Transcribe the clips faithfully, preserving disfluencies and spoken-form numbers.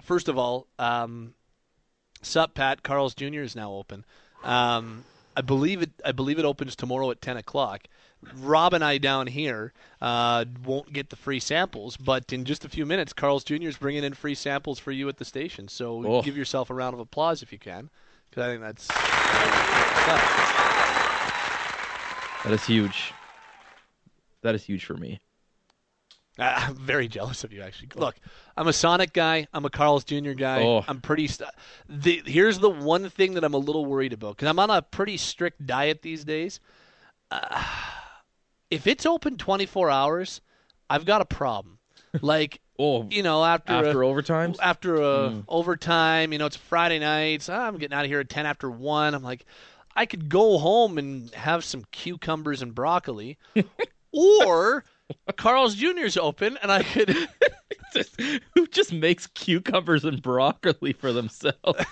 first of all, um, Sup, Pat, Carl's Junior is now open. Um, I believe it. I believe it opens tomorrow at ten o'clock. Rob and I down here uh, won't get the free samples, but in just a few minutes, Carl's Junior is bringing in free samples for you at the station. So oh. give yourself a round of applause if you can, because I think that's uh, that is huge. That is huge for me. I'm very jealous of you, actually. Look, I'm a Sonic guy. I'm a Carl's Junior guy. Oh. I'm pretty st- the, here's the one thing that I'm a little worried about, because I'm on a pretty strict diet these days. Uh, if it's open twenty-four hours, I've got a problem. Like, oh, you know, after after a, overtime? After a mm. overtime, you know, it's Friday nights. Ah, I'm getting out of here at ten after one. I'm like, I could go home and have some cucumbers and broccoli. Or Carl's Junior's open, and I could... just, who just makes cucumbers and broccoli for themselves?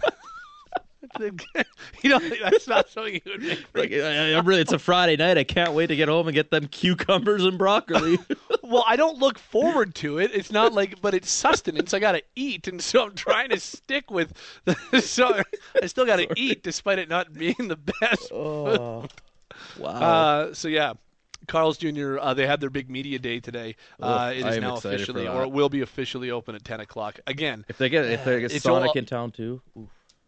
You know, that's not something you would make. Like, I, I really, it's a Friday night. I can't wait to get home and get them cucumbers and broccoli. Well, I don't look forward to it. It's not like, but it's sustenance. I got to eat, and so I'm trying to stick with. The, so I still got to eat, despite it not being the best. Oh, wow. Uh, so yeah. Carl's Junior, uh, they had their big media day today. Uh, it is now officially, or it will be officially open at ten o'clock. Again, if they get if they get Sonic all, in town too. Oof.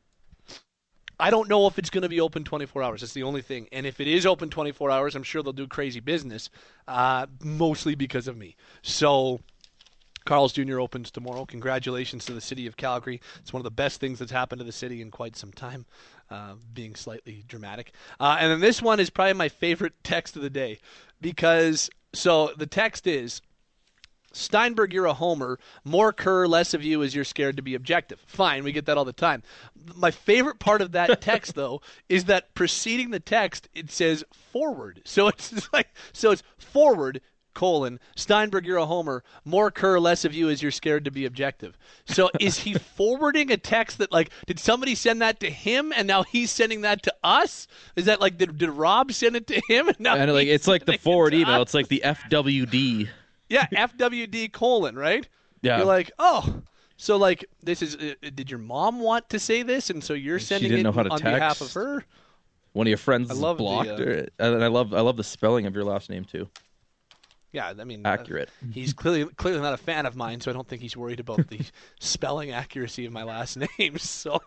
I don't know if it's going to be open twenty-four hours. That's the only thing. And if it is open twenty-four hours, I'm sure they'll do crazy business, uh, mostly because of me. So Carl's Junior opens tomorrow. Congratulations to the city of Calgary. It's one of the best things that's happened to the city in quite some time, uh, being slightly dramatic. Uh, and then this one is probably my favorite text of the day, because so the text is, Steinberg, you're a homer. More Kerr, less of you as you're scared to be objective. Fine, we get that all the time. My favorite part of that text, though, is that preceding the text, it says forward. So it's like, so it's forward, colon, Steinberg, you're a homer. More Kerr, less of you as you're scared to be objective. So is he forwarding a text that, like, did somebody send that to him and now he's sending that to us? Is that like, did, did Rob send it to him? And now and like it's like the forward it email. us? It's like the F W D. Yeah, F W D colon, right? Yeah. You're like, oh, so like this is. Uh, did your mom want to say this, and so you're sending she didn't it know how to on text. behalf of her? One of your friends I love blocked the, uh, her, and I love I love the spelling of your last name too. Yeah, I mean, accurate. Uh, he's clearly clearly not a fan of mine, so I don't think he's worried about the spelling accuracy of my last name. So,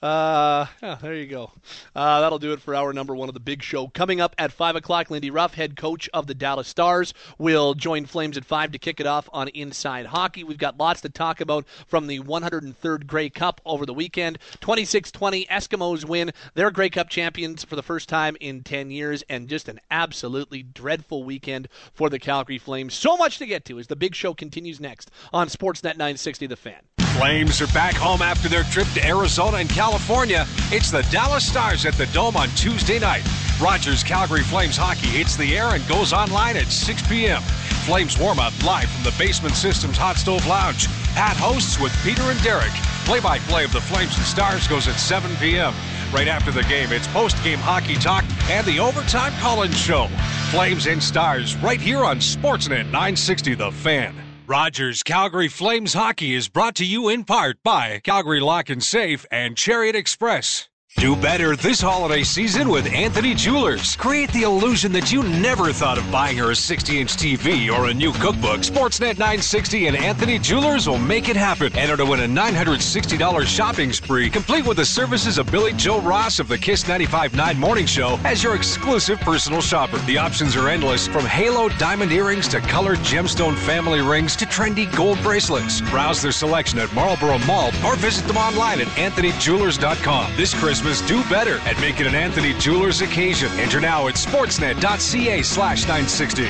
uh, yeah, there you go. Uh, that'll do it for hour number one of the Big Show. Coming up at five o'clock, Lindy Ruff, head coach of the Dallas Stars, will join Flames at five to kick it off on Inside Hockey. We've got lots to talk about from the one hundred third Grey Cup over the weekend. twenty-six twenty, Eskimos win. They're Grey Cup champions for the first time in ten years, and just an absolutely dreadful weekend for the Calgary Flames. So much to get to as the Big Show continues next on Sportsnet nine sixty The Fan. Flames are back home after their trip to Arizona and California. It's the Dallas Stars at the Dome on Tuesday night. Rogers Calgary Flames hockey hits the air and goes online at six p.m. Flames warm-up live from the Basement Systems Hot Stove Lounge. Pat hosts with Peter and Derek. Play-by-play of the Flames and Stars goes at seven p.m. Right after the game, it's post-game hockey talk and the Overtime Call-In Show. Flames and Stars right here on Sportsnet nine sixty The Fan. Rogers Calgary Flames hockey is brought to you in part by Calgary Lock and Safe and Chariot Express. Do better this holiday season with Anthony Jewelers. Create the illusion that you never thought of buying her a sixty-inch T V or a new cookbook. Sportsnet nine sixty and Anthony Jewelers will make it happen. Enter to win a nine hundred sixty dollars shopping spree, complete with the services of Billy Joe Ross of the Kiss ninety-five point nine Morning Show as your exclusive personal shopper. The options are endless, from halo diamond earrings to colored gemstone family rings to trendy gold bracelets. Browse their selection at Marlboro Mall or visit them online at anthony jewelers dot com. This Christmas, do better and make it an Anthony Jewelers occasion. Enter now at sportsnet.ca slash 960.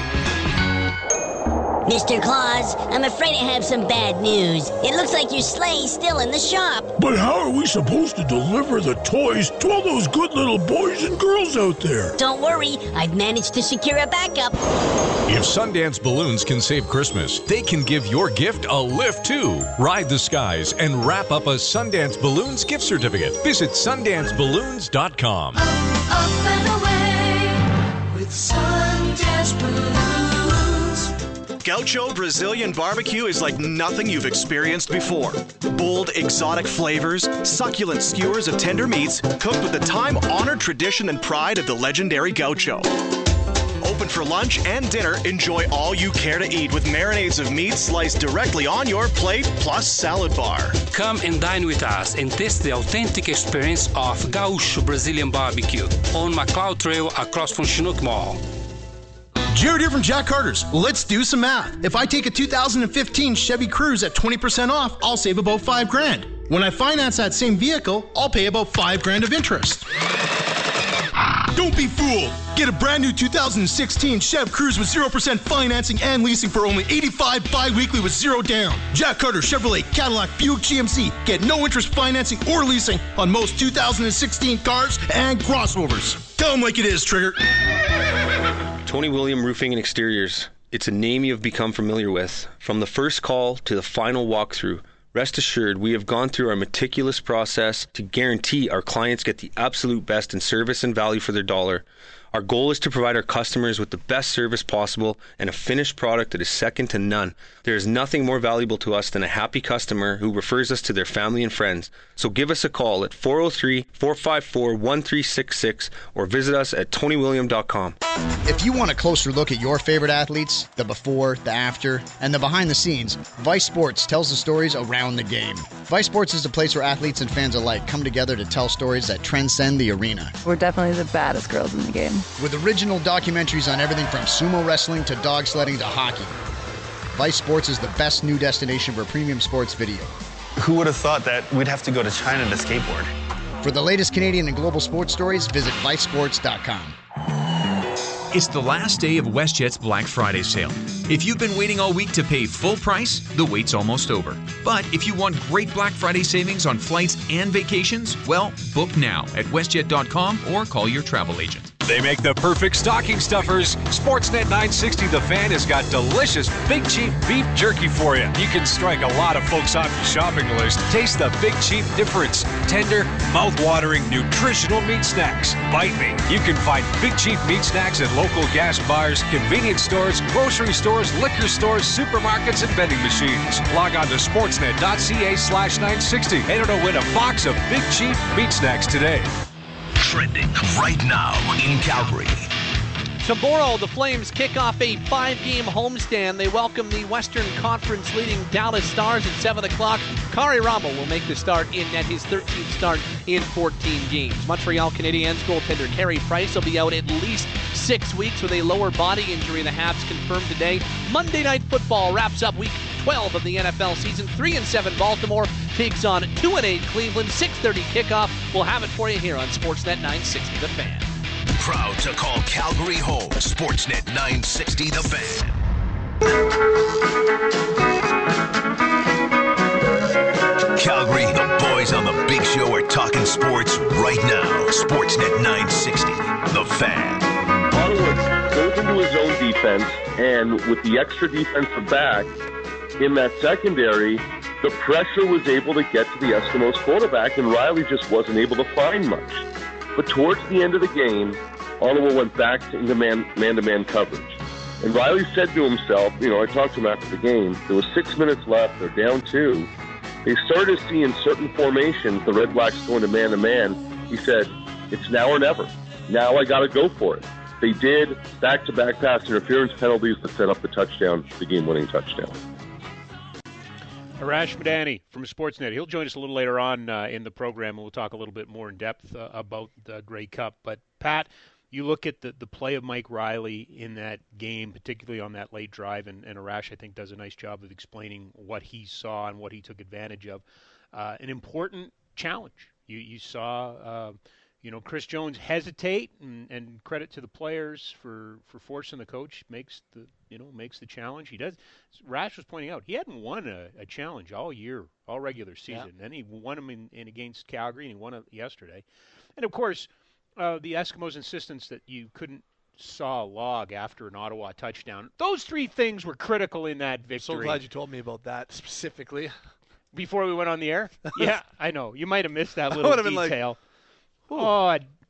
Mister Claus, I'm afraid I have some bad news. It looks like your sleigh's still in the shop. But how are we supposed to deliver the toys to all those good little boys and girls out there? Don't worry, I've managed to secure a backup. If Sundance Balloons can save Christmas, they can give your gift a lift too. Ride the skies and wrap up a Sundance Balloons gift certificate. Visit sundance balloons dot com. Up, up and away with Sundance Balloons. Gaucho Brazilian barbecue is like nothing you've experienced before. Bold, exotic flavors, succulent skewers of tender meats, cooked with the time-honored tradition and pride of the legendary Gaucho. Open for lunch and dinner, enjoy all you care to eat with marinades of meat sliced directly on your plate, plus salad bar. Come and dine with us and taste the authentic experience of Gaúcho Brazilian barbecue on McLeod Trail across from Chinook Mall. Jared here from Jack Carter's. Let's do some math. If I take a two thousand fifteen Chevy Cruze at twenty percent off, I'll save about five grand. When I finance that same vehicle, I'll pay about five grand of interest. Don't be fooled. Get a brand new two thousand sixteen Chev Cruze with zero percent financing and leasing for only eighty-five dollars bi-weekly with zero down. Jack Carter, Chevrolet, Cadillac, Buick, G M C. Get no interest financing or leasing on most two thousand sixteen cars and crossovers. Tell them like it is, Trigger. Tony William Roofing and Exteriors. It's a name you have become familiar with. From the first call to the final walkthrough, rest assured we have gone through our meticulous process to guarantee our clients get the absolute best in service and value for their dollar. Our goal is to provide our customers with the best service possible and a finished product that is second to none. There is nothing more valuable to us than a happy customer who refers us to their family and friends. So give us a call at four oh three, four five four, one three six six or visit us at tony william dot com. If you want a closer look at your favorite athletes, the before, the after, and the behind the scenes, Vice Sports tells the stories around the game. Vice Sports is a place where athletes and fans alike come together to tell stories that transcend the arena. We're definitely the baddest girls in the game. With original documentaries on everything from sumo wrestling to dog sledding to hockey, Vice Sports is the best new destination for premium sports video. Who would have thought that we'd have to go to China to skateboard? For the latest Canadian and global sports stories, visit vice sports dot com. It's the last day of WestJet's Black Friday sale. If you've been waiting all week to pay full price, the wait's almost over. But if you want great Black Friday savings on flights and vacations, well, book now at westjet dot com or call your travel agent. They make the perfect stocking stuffers. Sportsnet nine sixty The Fan has got delicious Big Chief beef jerky for you. You can strike a lot of folks off your shopping list. Taste the Big Chief difference. Tender, mouth-watering, nutritional meat snacks. Bite me. You can find Big Chief meat snacks at local gas bars, convenience stores, grocery stores, liquor stores, supermarkets, and vending machines. Log on to sportsnet.ca slash 960 and it'll win a box of Big Chief meat snacks today. Trending right now in Calgary. Tomorrow, the Flames kick off a five-game homestand. They welcome the Western Conference leading Dallas Stars at seven o'clock. Kari Ramo will make the start in net, his thirteenth start in fourteen games. Montreal Canadiens goaltender Carey Price will be out at least six weeks with a lower body injury. The Habs confirmed today. Monday Night Football wraps up week twelve of the N F L season. three and seven Baltimore takes on two and eight Cleveland. six thirty kickoff. We'll have it for you here on Sportsnet nine sixty The Fan. Proud to call Calgary home. Sportsnet nine sixty The Fan. Calgary, the boys on the big show are talking sports right now. Sportsnet nine sixty The Fan. Ottawa goes into his own defense, and with the extra defensive back in that secondary, the pressure was able to get to the Eskimos quarterback, and Riley just wasn't able to find much. But towards the end of the game, Ottawa went back to into man, man-to-man coverage. And Riley said to himself, you know, I talked to him after the game, there was six minutes left, they're down two. They started seeing certain formations, the Red Blacks going to man-to-man. He said, it's now or never. Now I got to go for it. They did back-to-back pass interference penalties that set up the touchdown, the game-winning touchdown. Arash Madani from Sportsnet. He'll join us a little later on uh, in the program, and we'll talk a little bit more in depth uh, about the Grey Cup. But, Pat, you look at the, the play of Mike Riley in that game, particularly on that late drive, and, and Arash, I think, does a nice job of explaining what he saw and what he took advantage of. Uh, an important challenge. You, you saw... Uh, You know, Chris Jones hesitate, and, and credit to the players for, for forcing the coach makes the you know makes the challenge. He does. Rash was pointing out he hadn't won a, a challenge all year, all regular season. Yeah. Then he won them in, in against Calgary, and he won it yesterday. And of course, uh, the Eskimos' insistence that you couldn't saw a log after an Ottawa touchdown. Those three things were critical in that victory. So glad you told me about that specifically before we went on the air. Yeah, I know you might have missed that little detail. Been like, oh,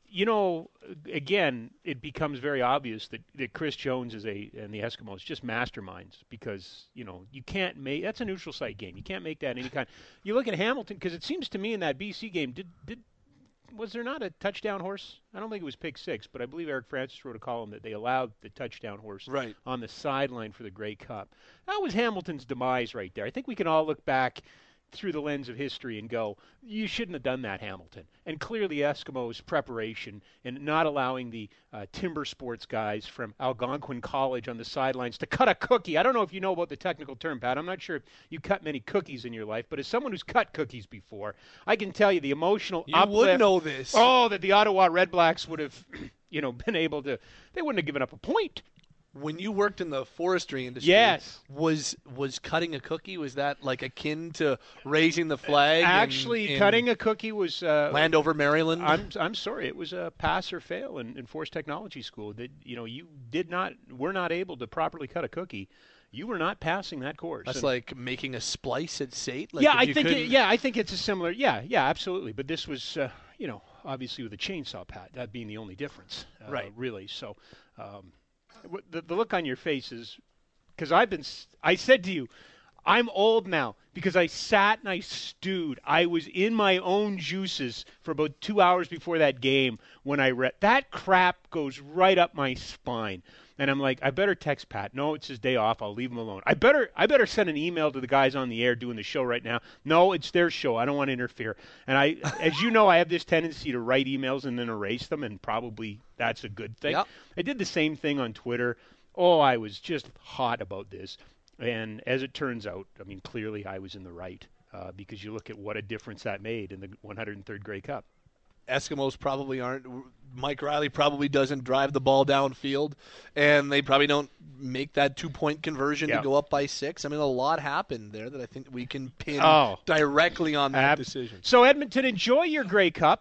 you know, again, it becomes very obvious that, that Chris Jones is a and the Eskimos just masterminds because you know you can't make that's a neutral site game. You can't make that any kind. You look at Hamilton because it seems to me in that B C game did did was there not a touchdown horse? I don't think it was pick six, but I believe Eric Francis wrote a column that they allowed the touchdown horse right. on the sideline for the Grey Cup. That was Hamilton's demise right there. I think we can all look back through the lens of history and go, you shouldn't have done that, Hamilton. And clearly Eskimos' preparation and not allowing the uh, timber sports guys from Algonquin College on the sidelines to cut a cookie. I don't know if you know about the technical term, Pat. I'm not sure if you cut many cookies in your life, but as someone who's cut cookies before, I can tell you the emotional you uplift. You would know this. Oh, that the Ottawa Redblacks would have, you know, been able to, they wouldn't have given up a point. When you worked in the forestry industry, yes. was was cutting a cookie, was that like akin to raising the flag? Actually, in, in cutting a cookie was uh, Landover, Maryland. I'm I'm sorry, it was a pass or fail in, in Forest Technology School. That you know you did not were not able to properly cut a cookie. You were not passing that course. That's and, like making a splice at S A T. Like yeah, I think it, yeah, I think it's a similar. Yeah, yeah, absolutely. But this was uh, you know obviously with a chainsaw, Pat. That being the only difference, uh, right? Really. So. Um, The, the look on your face is because I've been. I said to you, I'm old now because I sat and I stewed. I was in my own juices for about two hours before that game when I read that crap goes right up my spine. And I'm like, I better text Pat. No, it's his day off. I'll leave him alone. I better I better send an email to the guys on the air doing the show right now. No, it's their show. I don't want to interfere. And I, as you know, I have this tendency to write emails and then erase them, and probably that's a good thing. Yep. I did the same thing on Twitter. Oh, I was just hot about this. And as it turns out, I mean, clearly I was in the right uh, because you look at what a difference that made in the one hundred third Grey Cup. Eskimos probably aren't. Mike Riley probably doesn't drive the ball downfield, and they probably don't make that two-point conversion yeah. to go up by six. I mean, a lot happened there that I think we can pin oh. directly on that Ab- decision. So, Edmonton, enjoy your Grey Cup.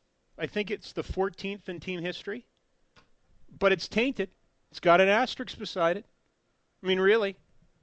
I think it's the fourteenth in team history, but it's tainted. It's got an asterisk beside it. I mean, really,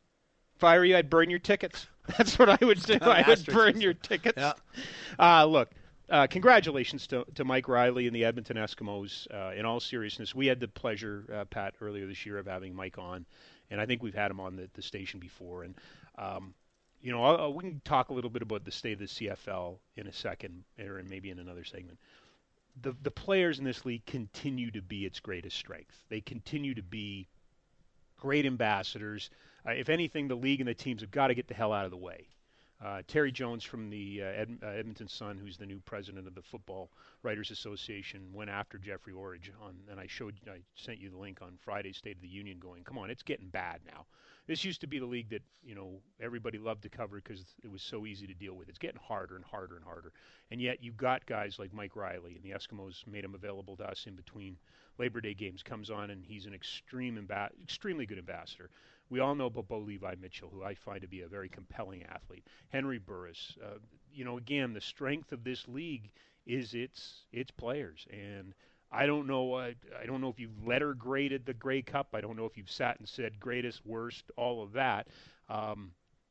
if I were you, I'd burn your tickets. That's what I would do. I would burn your tickets. Yeah. Uh, look. Uh, congratulations to, to Mike Riley and the Edmonton Eskimos. Uh, in all seriousness, we had the pleasure, uh, Pat, earlier this year of having Mike on, and I think we've had him on the, the station before. And um, you know, I'll, we can talk a little bit about the state of the C F L in a second, or maybe in another segment. The the players in this league continue to be its greatest strength. They continue to be great ambassadors. Uh, if anything, the league and the teams have got to get the hell out of the way. Uh, Terry Jones from the uh, Ed, uh, Edmonton Sun, who's the new president of the Football Writers Association, went after Jeffrey Orridge on, and I showed, I sent you the link on Friday's State of the Union. Going, come on, it's getting bad now. This used to be the league that you know everybody loved to cover because it was so easy to deal with. It's getting harder and harder and harder, and yet you got guys like Mike Riley, and the Eskimos made him available to us in between Labor Day games. Comes on, and he's an extreme, imba- extremely good ambassador. We all know about Bo Levi Mitchell, who I find to be a very compelling athlete. Henry Burris. Uh, you know, again, the strength of this league is its its players. And I don't know uh, I don't know if you've letter graded the Grey Cup. I don't know if you've sat and said greatest, worst, all of that. Um,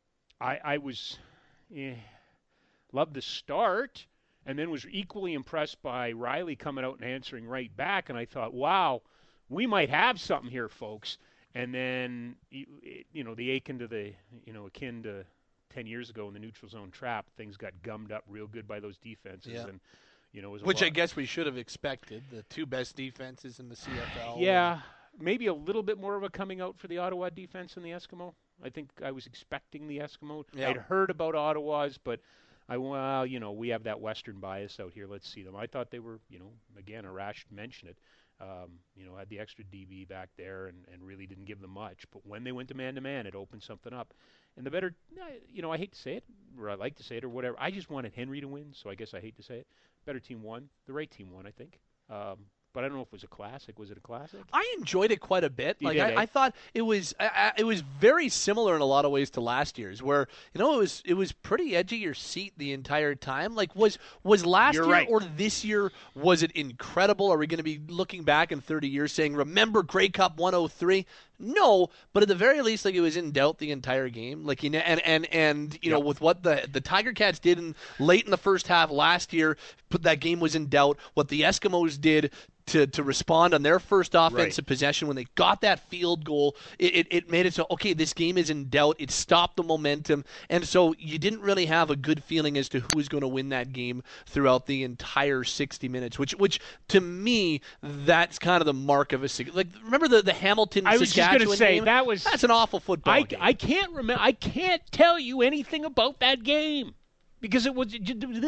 I, I was eh, loved the start, and then was equally impressed by Riley coming out and answering right back. And I thought, wow, we might have something here, folks. And then, you know, the akin to the, you know, akin to ten years ago in the neutral zone trap, things got gummed up real good by those defenses. Yeah. And, you know, it was Which a lot. I guess we should have expected, the two best defenses in the C F L. Yeah, maybe a little bit more of a coming out for the Ottawa defense than the Eskimo. I think I was expecting the Eskimo. Yeah. I'd heard about Ottawa's, but I, well, you know, we have that Western bias out here. Let's see them. I thought they were, you know, again, Arash mentioned it. Um, you know, had the extra D B back there and, and really didn't give them much. But when they went to man-to-man, it opened something up. And the better, you know, I hate to say it, or I like to say it, or whatever. I just wanted Henry to win, so I guess I hate to say it. Better team won. The right team won, I think. Um, but I don't know if it was a classic. Was it a classic? I enjoyed it quite a bit. You Like did, I, eh? I thought it was, I, I, it was very similar in a lot of ways to last year's, where you know it was, it was pretty edge of your seat the entire time. Like was was last You're year right. or this year, was it incredible? Are we going to be looking back in thirty years saying, remember Grey Cup one oh three? No, but at the very least, like it was in doubt the entire game. Like you know, and and and you know, with what the the Tiger Cats did in late in the first half last year, put that game was in doubt. What the Eskimos did to to respond on their first offensive Right. possession when they got that field goal, it, it it made it so okay. This game is in doubt. It stopped the momentum, and so you didn't really have a good feeling as to who was going to win that game throughout the entire sixty minutes. Which which to me, that's kind of the mark of a sig- like. Remember the the Hamilton I was just Saskatchewan going to say game? that was That's an awful football I, game. I can't remember. I can't tell you anything about that game because it was.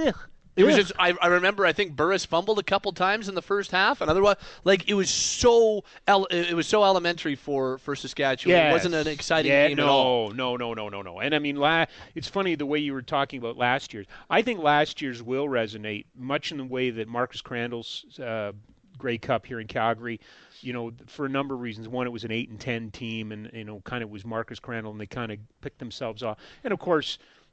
It was just, I, I remember, I think Burris fumbled a couple times in the first half. Another one, like, it was so ele- it was so elementary for, for Saskatchewan. Yes. It wasn't an exciting yeah, game no, at all. No, no, no, no, no. And, I mean, la- it's funny the way you were talking about last year's. I think last year's will resonate much in the way that Marcus Crandall's uh, Grey Cup here in Calgary, you know, for a number of reasons. One, it was an eight and ten team, and, you know, kind of was Marcus Crandall, and they kind of picked themselves off. And, of course,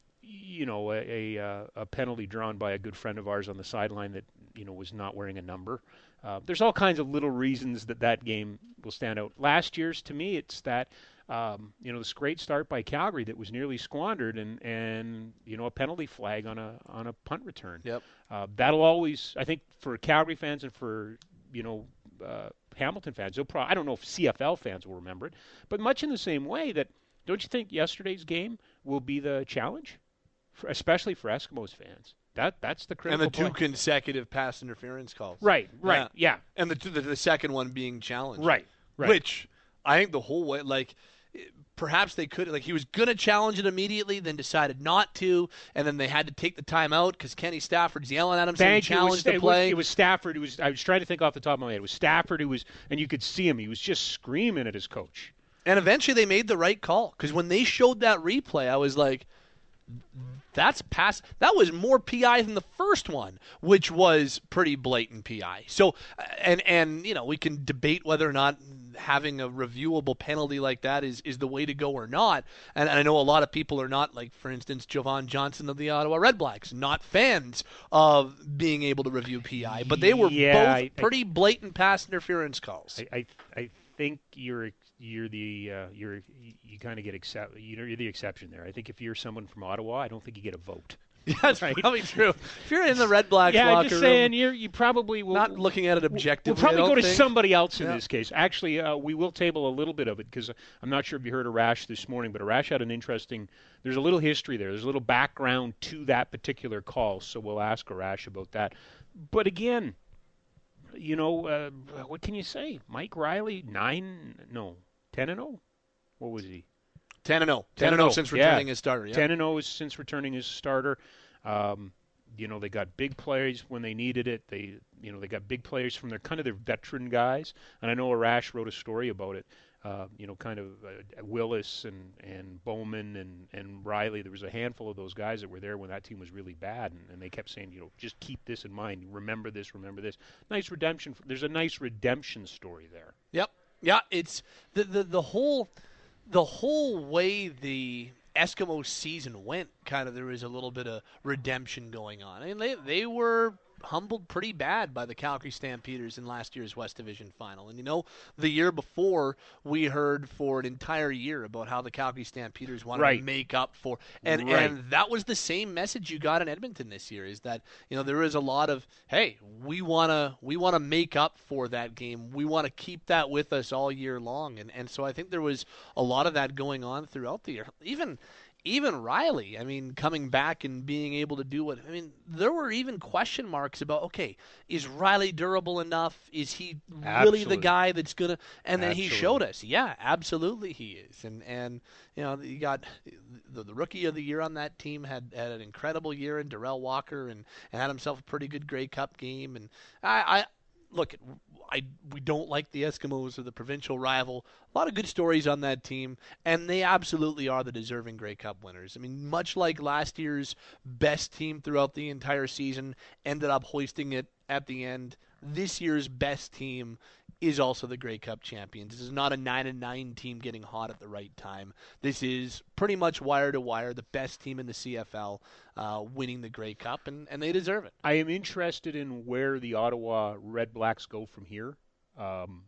you know, a, a, a penalty drawn by a good friend of ours on the sideline that, you know, was not wearing a number. Uh, there's all kinds of little reasons that that game will stand out. Last year's, to me, it's that, um, you know, this great start by Calgary that was nearly squandered and, and you know, a penalty flag on a on a punt return. Yep. Uh, that'll always, I think, for Calgary fans and for, you know, uh, Hamilton fans, they'll probably, I don't know if C F L fans will remember it, but much in the same way that, don't you think yesterday's game will be the challenge? For, especially for Eskimos fans. That that's the critical And the two point. consecutive pass interference calls. Right, right, yeah. And the, the the second one being challenged. Right, right. Which I think the whole way, like, perhaps they could, like, he was going to challenge it immediately, then decided not to, and then they had to take the time out because Kenny Stafford's yelling at him saying Thank you. It was, challenge the it, was, play. it was Stafford. It was. I was trying to think off the top of my head. It was Stafford who was, and you could see him. He was just screaming at his coach. And eventually they made the right call because when they showed that replay, I was like, that's pass. That was more P I than the first one, which was pretty blatant P I. So, and and you know, we can debate whether or not having a reviewable penalty like that is, is the way to go or not. And, and I know a lot of people are not, like, for instance, Jovan Johnson of the Ottawa Redblacks, not fans of being able to review P I. But they were Yeah, both I- pretty blatant pass interference calls. I I, I think you're you're the uh, you're you kind of get accept you know you're the exception there. I think if you're someone from Ottawa, I don't think you get a vote. Yeah, that's probably true. If you're in the Red Blacks yeah, locker I'm just room, saying you're you probably will not looking at it objectively. We'll probably I go don't to think. somebody else in Yeah. this case. Actually, uh, we will table a little bit of it because I'm not sure if you heard Arash this morning, but Arash had an interesting. There's a little history there. There's a little background to that particular call, so we'll ask Arash about that. But again, you know, uh, what can you say? Mike Riley, nine, no, ten and zero. What was he? ten and zero. ten and zero since returning yeah. his starter. Yeah. ten and zero since returning his starter. Um, you know, they got big players when they needed it. They, you know, they got big players from their kind of their veteran guys. And I know Arash wrote a story about it. Uh, you know, kind of uh, Willis and, and Bowman and, and Riley. There was a handful of those guys that were there when that team was really bad, and, and they kept saying, you know, just keep this in mind. Remember this. Remember this. Nice redemption. There's a nice redemption story there. Yep. Yeah. It's the the the whole the whole way the Eskimo season went. Kind of there was a little bit of redemption going on. I mean, they they were humbled pretty bad by the Calgary Stampeders in last year's West Division final. And, you know, the year before, we heard for an entire year about how the Calgary Stampeders wanted Right. to make up for. And, Right. and that was the same message you got in Edmonton this year, is that, you know, there is a lot of, hey, we want to we want to make up for that game. We want to keep that with us all year long. And, and so I think there was a lot of that going on throughout the year. Even Even Riley, I mean, coming back and being able to do what, I mean, there were even question marks about, okay, is Riley durable enough? Is he really Absolutely. the guy that's going to, and then he Absolutely. showed us, yeah, absolutely he is. And, and you know, you got the, the rookie of the year on that team had, had an incredible year in Darrell Walker and, and had himself a pretty good Grey Cup game. And I, I look, I we don't like the Eskimos or the provincial rival. A lot of good stories on that team, and they absolutely are the deserving Grey Cup winners. I mean, much like last year's best team throughout the entire season ended up hoisting it at the end, this year's best team is also the Grey Cup champions. This is not a nine and nine team getting hot at the right time. This is pretty much wire to wire the best team in the C F L uh, winning the Grey Cup, and, and they deserve it. I am interested in where the Ottawa Red Blacks go from here. Um,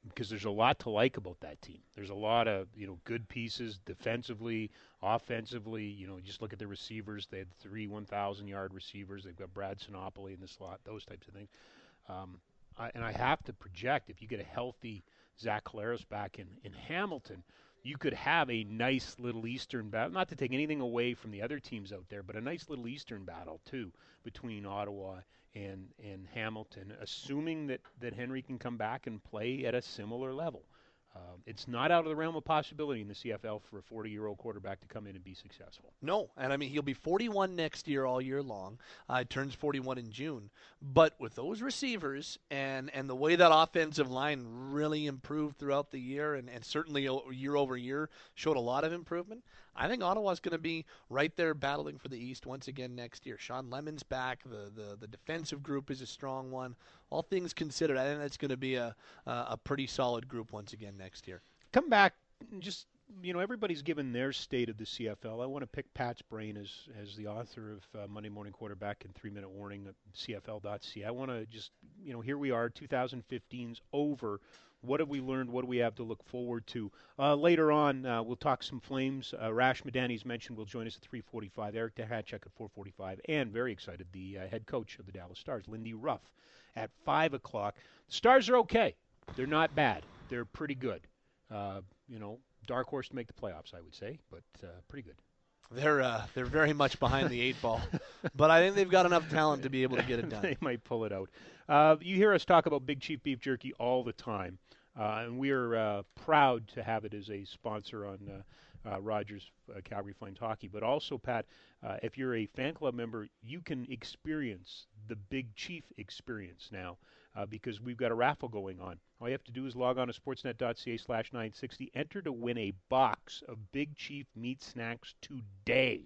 because there's a lot to like about that team. There's a lot of, you know, good pieces defensively, offensively. You know, just look at the receivers. They had three one thousand yard receivers. They've got Brad Sinopoli in the slot, those types of things. Um, I, and I have to project, if you get a healthy Zach Collaros back in, in Hamilton, you could have a nice little Eastern battle, not to take anything away from the other teams out there, but a nice little Eastern battle, too, between Ottawa and, and Hamilton, assuming that, that Henry can come back and play at a similar level. Uh, it's not out of the realm of possibility in the C F L for a forty-year-old quarterback to come in and be successful. No, and I mean, he'll be forty-one next year all year long. Uh, he turns forty-one in June. But with those receivers and, and the way that offensive line really improved throughout the year and, and certainly year over year showed a lot of improvement, I think Ottawa's going to be right there battling for the East once again next year. Sean Lemon's back. The, the, the defensive group is a strong one. All things considered, I think that's going to be a, uh, a pretty solid group once again next year. Come back, just, you know, everybody's given their state of the C F L. I want to pick Pat's brain as as the author of uh, Monday Morning Quarterback and Three Minute Warning at C F L dot C A. I want to just, you know, here we are, twenty fifteen's over. What have we learned? What do we have to look forward to? Uh, later on, uh, we'll talk some Flames. Uh, Rash Madani's mentioned will join us at three forty-five. Eric Dehacek at four forty-five. And very excited, the uh, head coach of the Dallas Stars, Lindy Ruff, at five o'clock. The Stars are okay. They're not bad. They're pretty good. Uh, you know, dark horse to make the playoffs, I would say, but uh, pretty good. They're uh, they're very much behind the eight ball, but I think they've got enough talent to be able to get it done. They might pull it out. Uh, you hear us talk about Big Chief Beef Jerky all the time, uh, and we're uh, proud to have it as a sponsor on uh, uh, Rogers uh, Calgary Flames hockey. But also, Pat, uh, if you're a fan club member, you can experience the Big Chief experience now. Uh, because we've got a raffle going on. All you have to do is log on to sportsnet dot c a slash nine sixty, enter to win a box of Big Chief meat snacks today.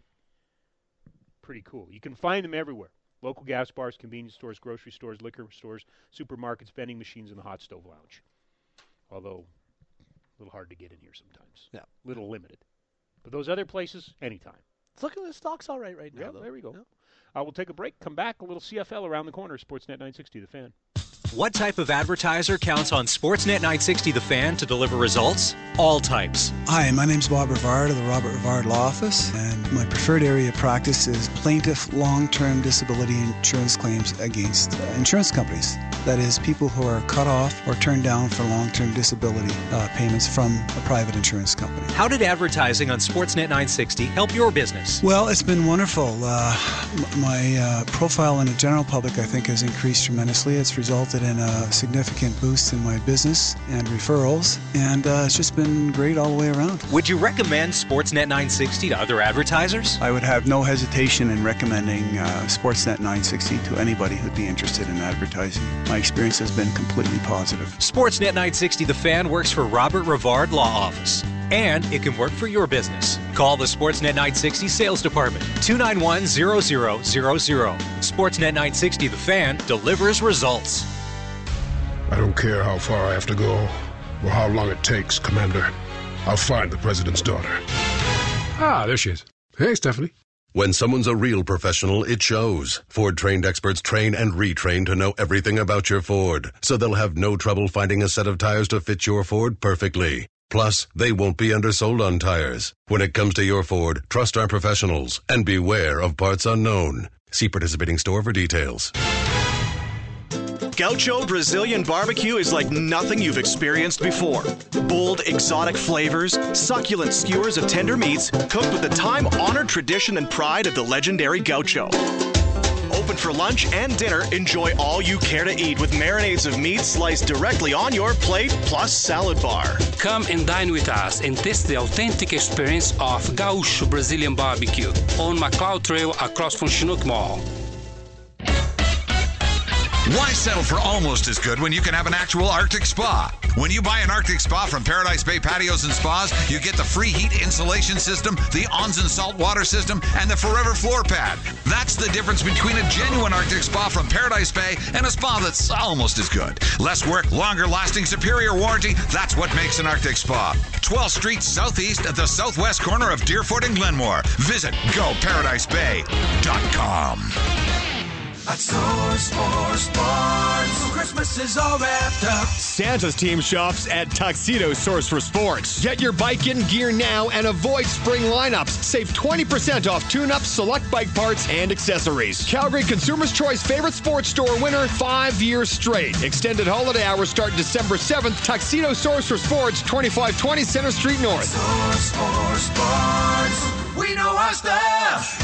Pretty cool. You can find them everywhere. Local gas bars, convenience stores, grocery stores, liquor stores, supermarkets, vending machines, and the hot stove lounge. Although, a little hard to get in here sometimes. Yeah. A little limited. But those other places, anytime. Look at the stock's all right right now, Yeah, though. there we go. Yeah. Uh, we'll take a break, come back, a little C F L around the corner, Sportsnet nine sixty, The Fan. What type of advertiser counts on Sportsnet nine sixty The Fan to deliver results? All types. Hi, my name's Bob Rivard of the Robert Rivard Law Office, and my preferred area of practice is plaintiff long-term disability insurance claims against uh, insurance companies. That is, people who are cut off or turned down for long-term disability uh, payments from a private insurance company. How did advertising on Sportsnet nine sixty help your business? Well, it's been wonderful. Uh, m- my uh, profile in the general public, I think, has increased tremendously. It's resulted in a significant boost in my business and referrals, and uh, it's just been great all the way around. Would you recommend Sportsnet nine sixty to other advertisers? I would have no hesitation in recommending uh, Sportsnet nine sixty to anybody who'd be interested in advertising. My experience has been completely positive. Sportsnet nine sixty The Fan works for Robert Rivard Law Office, and it can work for your business. Call the Sportsnet nine sixty Sales Department, two nine one, zero zero zero zero. Sportsnet nine sixty The Fan delivers results. I don't care how far I have to go or how long it takes, Commander. I'll find the President's daughter. Ah, there she is. Hey, Stephanie. When someone's a real professional, it shows. Ford-trained experts train and retrain to know everything about your Ford, so they'll have no trouble finding a set of tires to fit your Ford perfectly. Plus, they won't be undersold on tires. When it comes to your Ford, trust our professionals and beware of parts unknown. See participating store for details. Gaucho Brazilian barbecue is like nothing you've experienced before. Bold, exotic flavors, succulent skewers of tender meats, cooked with the time-honored tradition and pride of the legendary Gaucho. Open for lunch and dinner, enjoy all you care to eat with marinades of meat sliced directly on your plate, plus salad bar. Come and dine with us and taste the authentic experience of Gaúcho Brazilian barbecue on McLeod Trail across from Chinook Mall. Why settle for almost as good when you can have an actual Arctic spa? When you buy an Arctic spa from Paradise Bay Patios and Spas, you get the free heat insulation system, the Onsen salt water system, and the Forever floor pad. That's the difference between a genuine Arctic spa from Paradise Bay and a spa that's almost as good. Less work, longer lasting, superior warranty. That's what makes an Arctic spa. twelfth Street Southeast at the southwest corner of Deerfoot and Glenmore. Visit go paradise bay dot com. at Source for Sports. Christmas is all wrapped up. Santa's team shops at Tuxedo Source for Sports. Get your bike in gear now and avoid spring lineups. Save twenty percent off tune-ups, select bike parts, and accessories. Calgary Consumers' Choice favorite sports store winner five years straight. Extended holiday hours start December seventh. Tuxedo Source for Sports, twenty-five twenty Center Street North. Source for Sports. We know our stuff.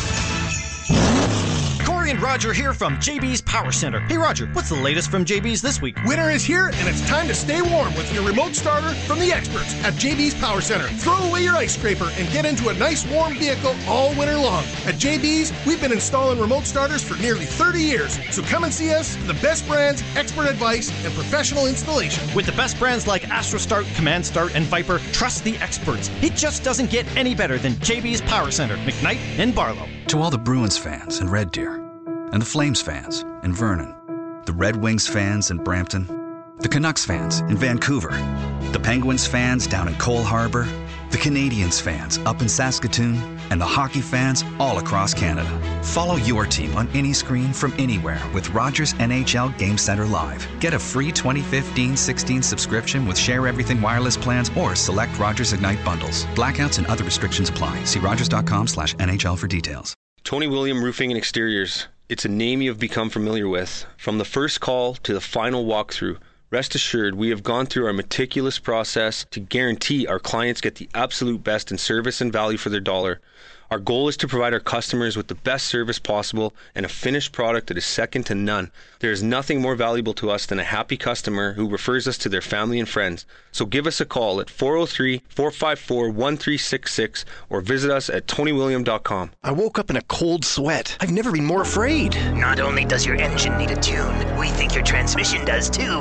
Corey and Roger here from J B's Power Center. Hey Roger, what's the latest from J B's this week? Winter is here, and it's time to stay warm with your remote starter from the experts at J B's Power Center. Throw away your ice scraper and get into a nice warm vehicle all winter long. At J B's, we've been installing remote starters for nearly thirty years, so come and see us. The best brands, expert advice, and professional installation. With the best brands like AstroStart, Command Start, and Viper, trust the experts. It just doesn't get any better than J B's Power Center, McKnight and Barlow. To all the Bruins fans in Red Deer, and the Flames fans in Vernon, the Red Wings fans in Brampton, the Canucks fans in Vancouver, the Penguins fans down in Cole Harbour, the Canadiens fans up in Saskatoon, and the hockey fans all across Canada. Follow your team on any screen from anywhere with Rogers N H L Game Center Live. Get a free twenty fifteen sixteen subscription with Share Everything wireless plans or select Rogers Ignite bundles. Blackouts and other restrictions apply. See rogers.com slash NHL for details. Tony William Roofing and Exteriors. It's a name you have become familiar with. From the first call to the final walkthrough, rest assured we have gone through our meticulous process to guarantee our clients get the absolute best in service and value for their dollar. Our goal is to provide our customers with the best service possible and a finished product that is second to none. There is nothing more valuable to us than a happy customer who refers us to their family and friends. So give us a call at four oh three, four five four, one three six six or visit us at tony william dot com. I woke up in a cold sweat. I've never been more afraid. Not only does your engine need a tune, we think your transmission does too.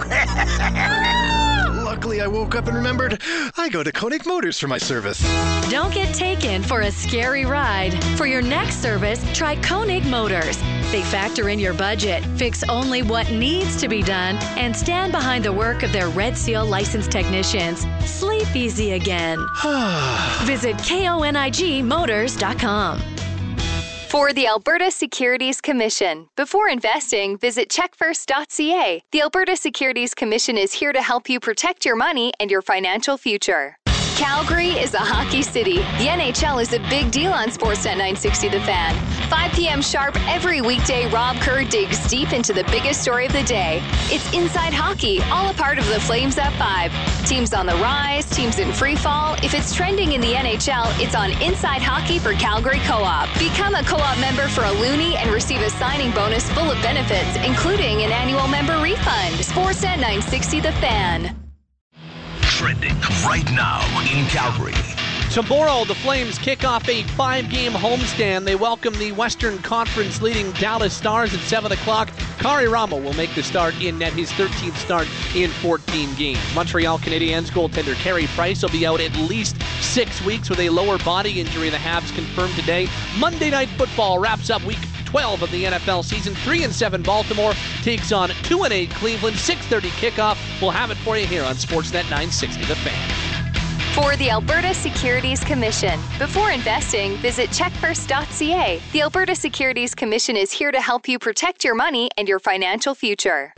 Luckily, I woke up and remembered I go to Koenig Motors for my service. Don't get taken for a scary ride. For your next service, try Koenig Motors. They factor in your budget, fix only what needs to be done, and stand behind the work of their Red Seal licensed technicians. Sleep easy again. Visit konig motors dot com. For the Alberta Securities Commission. Before investing, visit check first dot c a. The Alberta Securities Commission is here to help you protect your money and your financial future. Calgary is a hockey city. The N H L is a big deal on Sportsnet nine sixty The Fan. five p.m. sharp every weekday, Rob Kerr digs deep into the biggest story of the day. It's Inside Hockey, all a part of the Flames at five. Teams on the rise, teams in free fall. If it's trending in the N H L, it's on Inside Hockey for Calgary Co-op. Become a Co-op member for a loonie and receive a signing bonus full of benefits, including an annual member refund. Sportsnet nine sixty The Fan. Trending right now in Calgary. Tomorrow, the Flames kick off a five-game homestand. They welcome the Western Conference leading Dallas Stars at seven o'clock. Kari Ramo will make the start in net, his thirteenth start in fourteen games. Montreal Canadiens goaltender Carey Price will be out at least six weeks with a lower body injury. The Habs confirmed today. Monday Night Football wraps up week twelve of the N F L season. three and seven Baltimore takes on two and eight Cleveland. six thirty kickoff. We'll have it for you here on Sportsnet nine sixty The Fan. For the Alberta Securities Commission. Before investing, visit check first dot c a. The Alberta Securities Commission is here to help you protect your money and your financial future.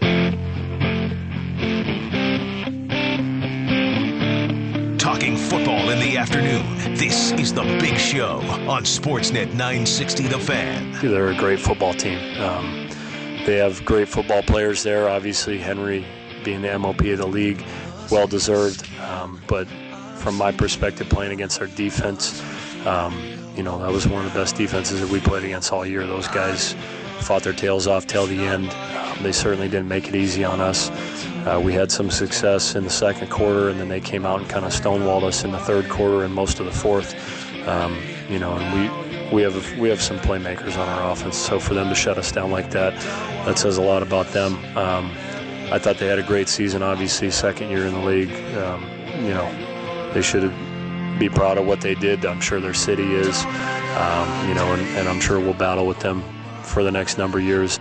Talking football in the afternoon. This is The Big Show on Sportsnet nine sixty The Fan. They're a great football team. Um, they have great football players there. Obviously, Henry being the M O P of the league, well-deserved. Um, but from my perspective, playing against our defense, um, you know, that was one of the best defenses that we played against all year. Those guys fought their tails off till the end. Um, they certainly didn't make it easy on us. Uh, we had some success in the second quarter, and then they came out and kind of stonewalled us in the third quarter and most of the fourth. Um, you know, and we we have we have some playmakers on our offense. So for them to shut us down like that, that says a lot about them. Um, I thought they had a great season. Obviously, second year in the league. Um, you know, they should be proud of what they did. I'm sure their city is. Um, you know, and, and I'm sure we'll battle with them for the next number of years.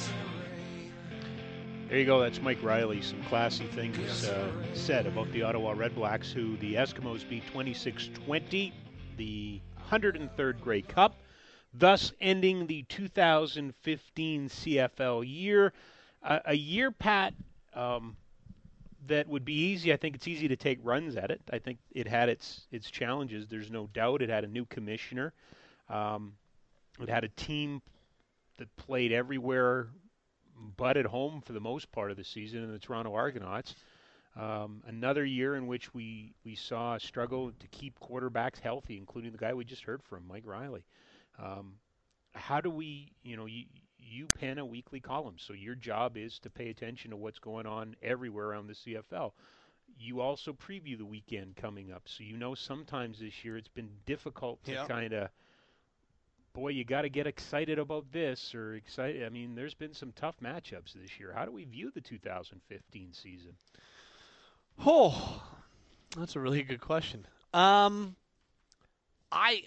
There you go. That's Mike Riley. Some classy things uh, said about the Ottawa Redblacks, who the Eskimos beat twenty-six twenty, the one hundred third Grey Cup. thus ending the two thousand fifteen C F L year. Uh, a year, Pat, um, that would be easy. I think it's easy to take runs at it. I think it had its its challenges. There's no doubt. It had a new commissioner. Um, it had a team that played everywhere but at home for the most part of the season in the Toronto Argonauts. Um, another year in which we, we saw a struggle to keep quarterbacks healthy, including the guy we just heard from, Mike Riley. Um, how do we, you know, you, you pen a weekly column, so your job is to pay attention to what's going on everywhere around the C F L. You also preview the weekend coming up, so you know sometimes this year it's been difficult to yeah. kind of, boy, you got to get excited about this or excited. I mean, there's been some tough matchups this year. How do we view the two thousand fifteen season? Oh, that's a really good question. Um, I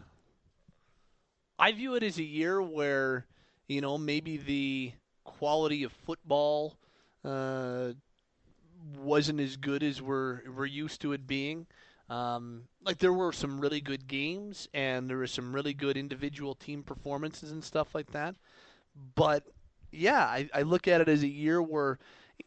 I view it as a year where, you know, maybe the quality of football uh, wasn't as good as we're we're used to it being. Um, like there were some really good games and there were some really good individual team performances and stuff like that. But yeah, I, I look at it as a year where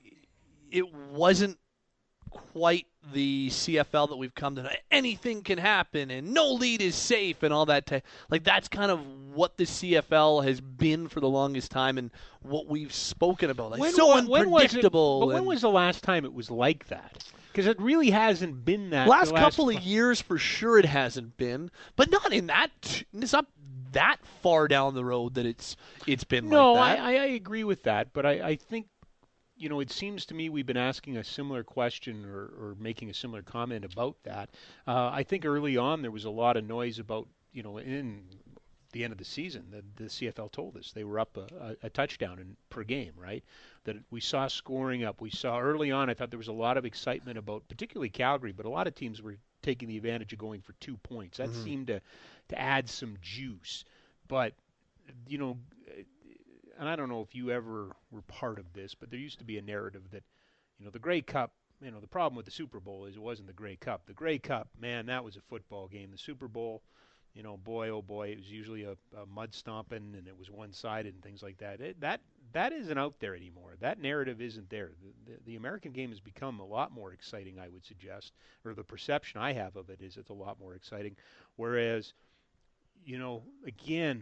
it wasn't quite the C F L that we've come to know. Anything can happen and no lead is safe and all that. T- like that's kind of what the C F L has been for the longest time and what we've spoken about. Like when, so when, unpredictable. When was it, but when and, was the last time it was like that? Because it really hasn't been that. Last, last couple f- of years for sure it hasn't been, but not in that. It's not that far down the road that it's it's been no, like that. No, I, I agree with that, but I, I think, you know, it seems to me we've been asking a similar question or, or making a similar comment about that. Uh, I think early on there was a lot of noise about, you know, in the end of the season, the, the C F L told us they were up a, a, a touchdown in, per game, right? That we saw scoring up. We saw early on, I thought there was a lot of excitement about, particularly Calgary, but a lot of teams were taking the advantage of going for two points. That Mm-hmm. seemed to, to add some juice. But, you know, and I don't know if you ever were part of this, but there used to be a narrative that, you know, the Grey Cup, you know, the problem with the Super Bowl is it wasn't the Grey Cup. The Grey Cup, man, that was a football game. The Super Bowl, you know, boy, oh boy, it was usually a, a mud stomping and it was one-sided and things like that. It, that that isn't out there anymore. That narrative isn't there. The, the, the American game has become a lot more exciting, I would suggest, or the perception I have of it is it's a lot more exciting. Whereas, you know, again,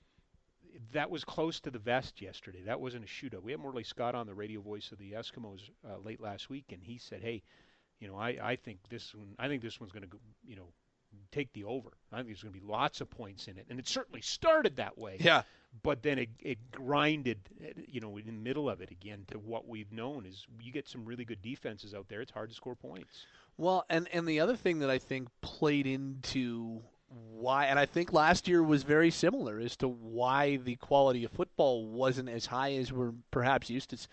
that was close to the vest yesterday. That wasn't a shootout. We had Morley Scott on the radio voice of the Eskimos uh, late last week, and he said, "Hey, you know, I, I think this one, I think this one's going to, you know, take the over. I think there's going to be lots of points in it." And it certainly started that way. Yeah. But then it, it grinded, you know, in the middle of it again to what we've known is you get some really good defenses out there. It's hard to score points. Well, and, and the other thing that I think played into why, and I think last year was very similar as to why the quality of football wasn't as high as we're perhaps used to.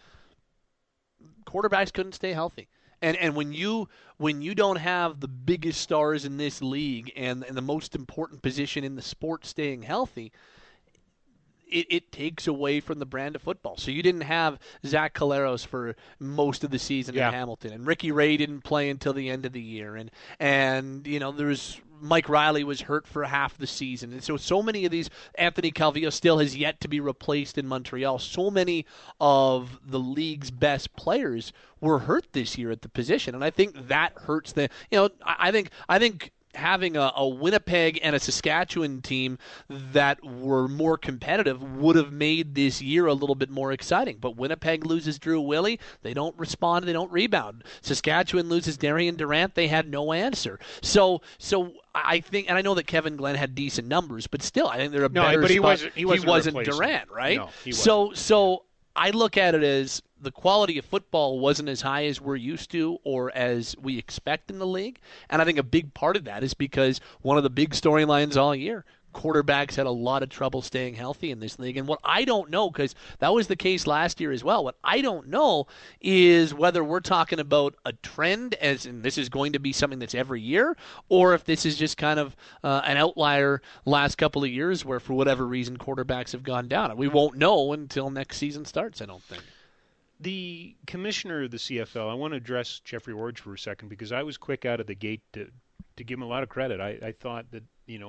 Quarterbacks couldn't stay healthy. And and when you when you don't have the biggest stars in this league and, and the most important position in the sport staying healthy, it, it takes away from the brand of football. So you didn't have Zach Collaros for most of the season yeah. in Hamilton, and Ricky Ray didn't play until the end of the year, and and you know there was Mike Riley was hurt for half the season, and so so many of these. Anthony Calvillo still has yet to be replaced in Montreal. So many of the league's best players were hurt this year at the position, and I think that hurts the. You know, I, I think I think. having a, a Winnipeg and a Saskatchewan team that were more competitive would have made this year a little bit more exciting. But Winnipeg loses Drew Willie. They don't respond. They don't rebound. Saskatchewan loses Darian Durant. They had no answer. So so I think, and I know that Kevin Glenn had decent numbers, but still, I think they're a no, better but he spot. wasn't, he wasn't, he wasn't Durant, right? No, he wasn't. So, so I look at it as the quality of football wasn't as high as we're used to or as we expect in the league. And I think a big part of that is because one of the big storylines all year, quarterbacks had a lot of trouble staying healthy in this league. And what I don't know, because that was the case last year as well, what I don't know is whether we're talking about a trend, as in this is going to be something that's every year, or if this is just kind of uh, an outlier last couple of years where for whatever reason quarterbacks have gone down. And we won't know until next season starts, I don't think. The commissioner of the C F L, I want to address Jeffrey Orge for a second because I was quick out of the gate to to give him a lot of credit. I, I thought that, you know,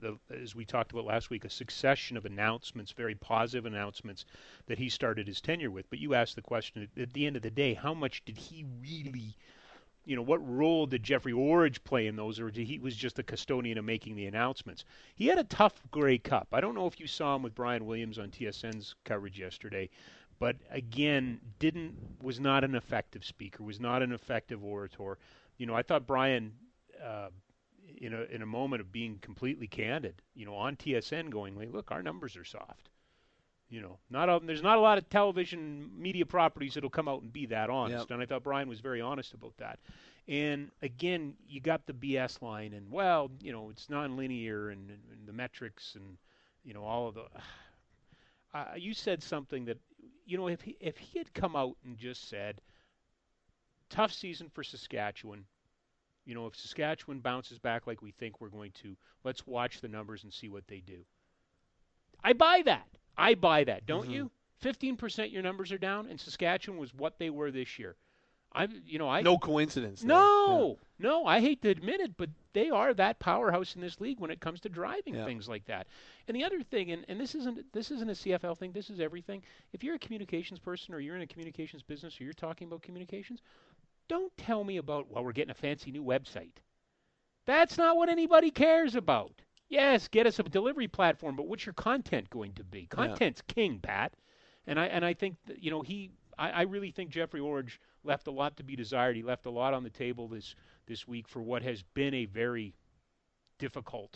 the, as we talked about last week, a succession of announcements, very positive announcements that he started his tenure with. But you asked the question, at the end of the day, how much did he really, you know, what role did Jeffrey Orridge play in those, or did he was just the custodian of making the announcements? He had a tough Grey Cup. I don't know if you saw him with Brian Williams on T S N's coverage yesterday, but again, didn't was not an effective speaker, was not an effective orator. You know, I thought Brian, uh, in a in a moment of being completely candid, you know, on T S N, going, like, look, our numbers are soft. You know, not a, there's not a lot of television media properties that'll come out and be that honest. Yep. And I thought Brian was very honest about that. And again, you got the B S line, and well, you know, it's nonlinear and, and, and the metrics and, you know, all of the. Uh, you said something that, you know, if he, if he had come out and just said, tough season for Saskatchewan. You know, if Saskatchewan bounces back like we think we're going to, let's watch the numbers and see what they do. I buy that. I buy that, don't mm-hmm. you? fifteen percent your numbers are down, and Saskatchewan was what they were this year. I, you know, I no coincidence. No, yeah. no. I hate to admit it, but they are that powerhouse in this league when it comes to driving yeah. things like that. And the other thing, and, and this isn't this isn't a C F L thing. This is everything. If you're a communications person, or you're in a communications business, or you're talking about communications, don't tell me about, well, we're getting a fancy new website. That's not what anybody cares about. Yes, get us a delivery platform, but what's your content going to be? Content's yeah. king, Pat. And I and I think that, you know, he I, I really think Jeffrey Orridge left a lot to be desired. He left a lot on the table this this week for what has been a very difficult,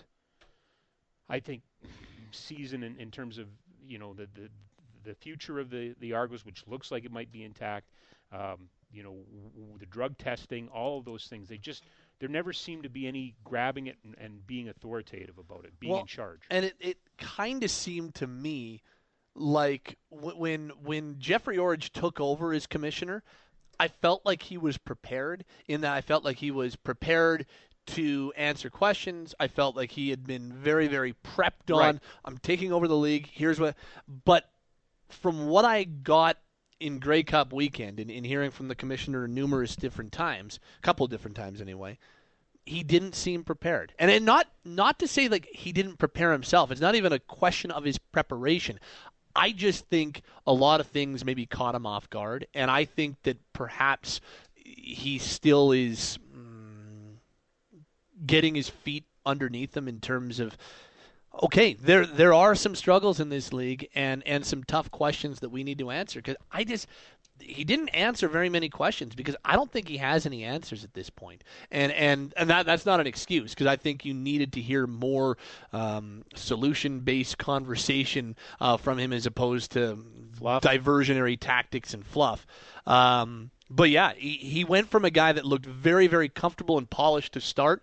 I think, season in, in terms of, you know, the, the the future of the, the Argos, which looks like it might be intact. Um, you know, w- the drug testing, all of those things. They just there never seemed to be any grabbing it and, and being authoritative about it, being well, in charge. And it, it kind of seemed to me like w- when when Jeffrey Orridge took over as commissioner, I felt like he was prepared in that I felt like he was prepared to answer questions. I felt like he had been very, very prepped on, right. I'm taking over the league. Here's what. But from what I got in Grey Cup weekend, in, in hearing from the commissioner numerous different times, a couple different times anyway, he didn't seem prepared. And, and not not to say like he didn't prepare himself. It's not even a question of his preparation. I just think a lot of things maybe caught him off guard, and I think that perhaps he still is mm, getting his feet underneath him in terms of, okay, there there are some struggles in this league and, and some tough questions that we need to answer. Because I just he didn't answer very many questions because I don't think he has any answers at this point. And and, and that that's not an excuse, because I think you needed to hear more um, solution-based conversation uh, from him as opposed to fluff. Diversionary tactics and fluff. Um, but yeah, he, he went from a guy that looked very, very comfortable and polished to start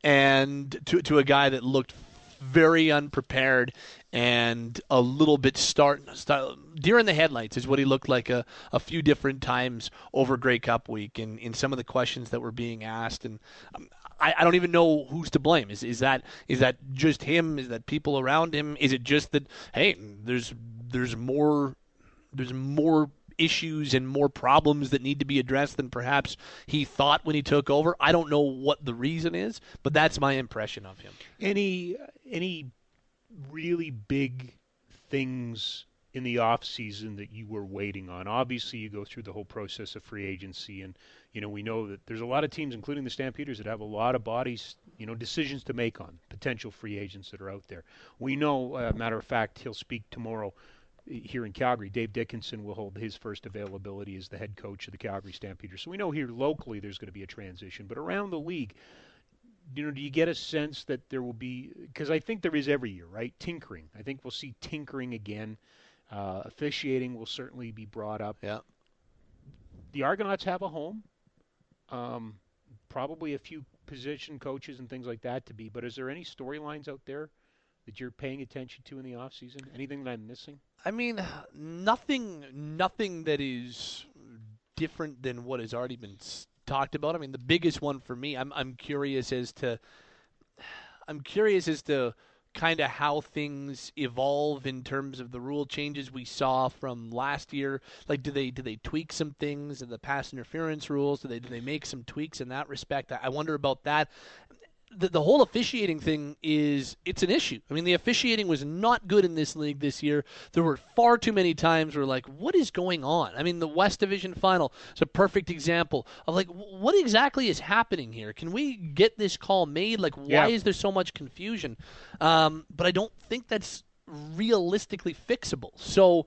and to to a guy that looked very unprepared and a little bit start, start deer in the headlights is what he looked like a, a few different times over Grey Cup week in, in some of the questions that were being asked. And um, I, I don't even know who's to blame. Is is that is that just him? Is that people around him? Is it just that, hey, there's there's more there's more issues and more problems that need to be addressed than perhaps he thought when he took over? I don't know what the reason is, but that's my impression of him. Any any really big things in the off season that you were waiting on? Obviously, you go through the whole process of free agency, and you know we know that there's a lot of teams, including the Stampeders, that have a lot of bodies, you know, decisions to make on potential free agents that are out there. We know, uh, matter of fact, he'll speak tomorrow here in Calgary. Dave Dickinson will hold his first availability as the head coach of the Calgary Stampeders. So we know here locally there's going to be a transition, but around the league, you know, do you get a sense that there will be, because I think there is every year, right? Tinkering. I think we'll see tinkering again. Uh, officiating will certainly be brought up. Yeah. The Argonauts have a home. Um, probably a few position coaches and things like that to be, but is there any storylines out there that you're paying attention to in the off season? Anything that I'm missing? I mean, nothing, nothing that is different than what has already been talked about. I mean, the biggest one for me, I'm, I'm curious as to, I'm curious as to kind of how things evolve in terms of the rule changes we saw from last year. Like, do they do they tweak some things in the pass interference rules? Do they do they make some tweaks in that respect? I, I wonder about that. the, the whole officiating thing is, it's an issue. I mean, the officiating was not good in this league this year. There were far too many times where, like, what is going on? I mean, the West Division Final is a perfect example of, like, what exactly is happening here? Can we get this call made? Like, why Yeah. is there so much confusion? Um, but I don't think that's realistically fixable. So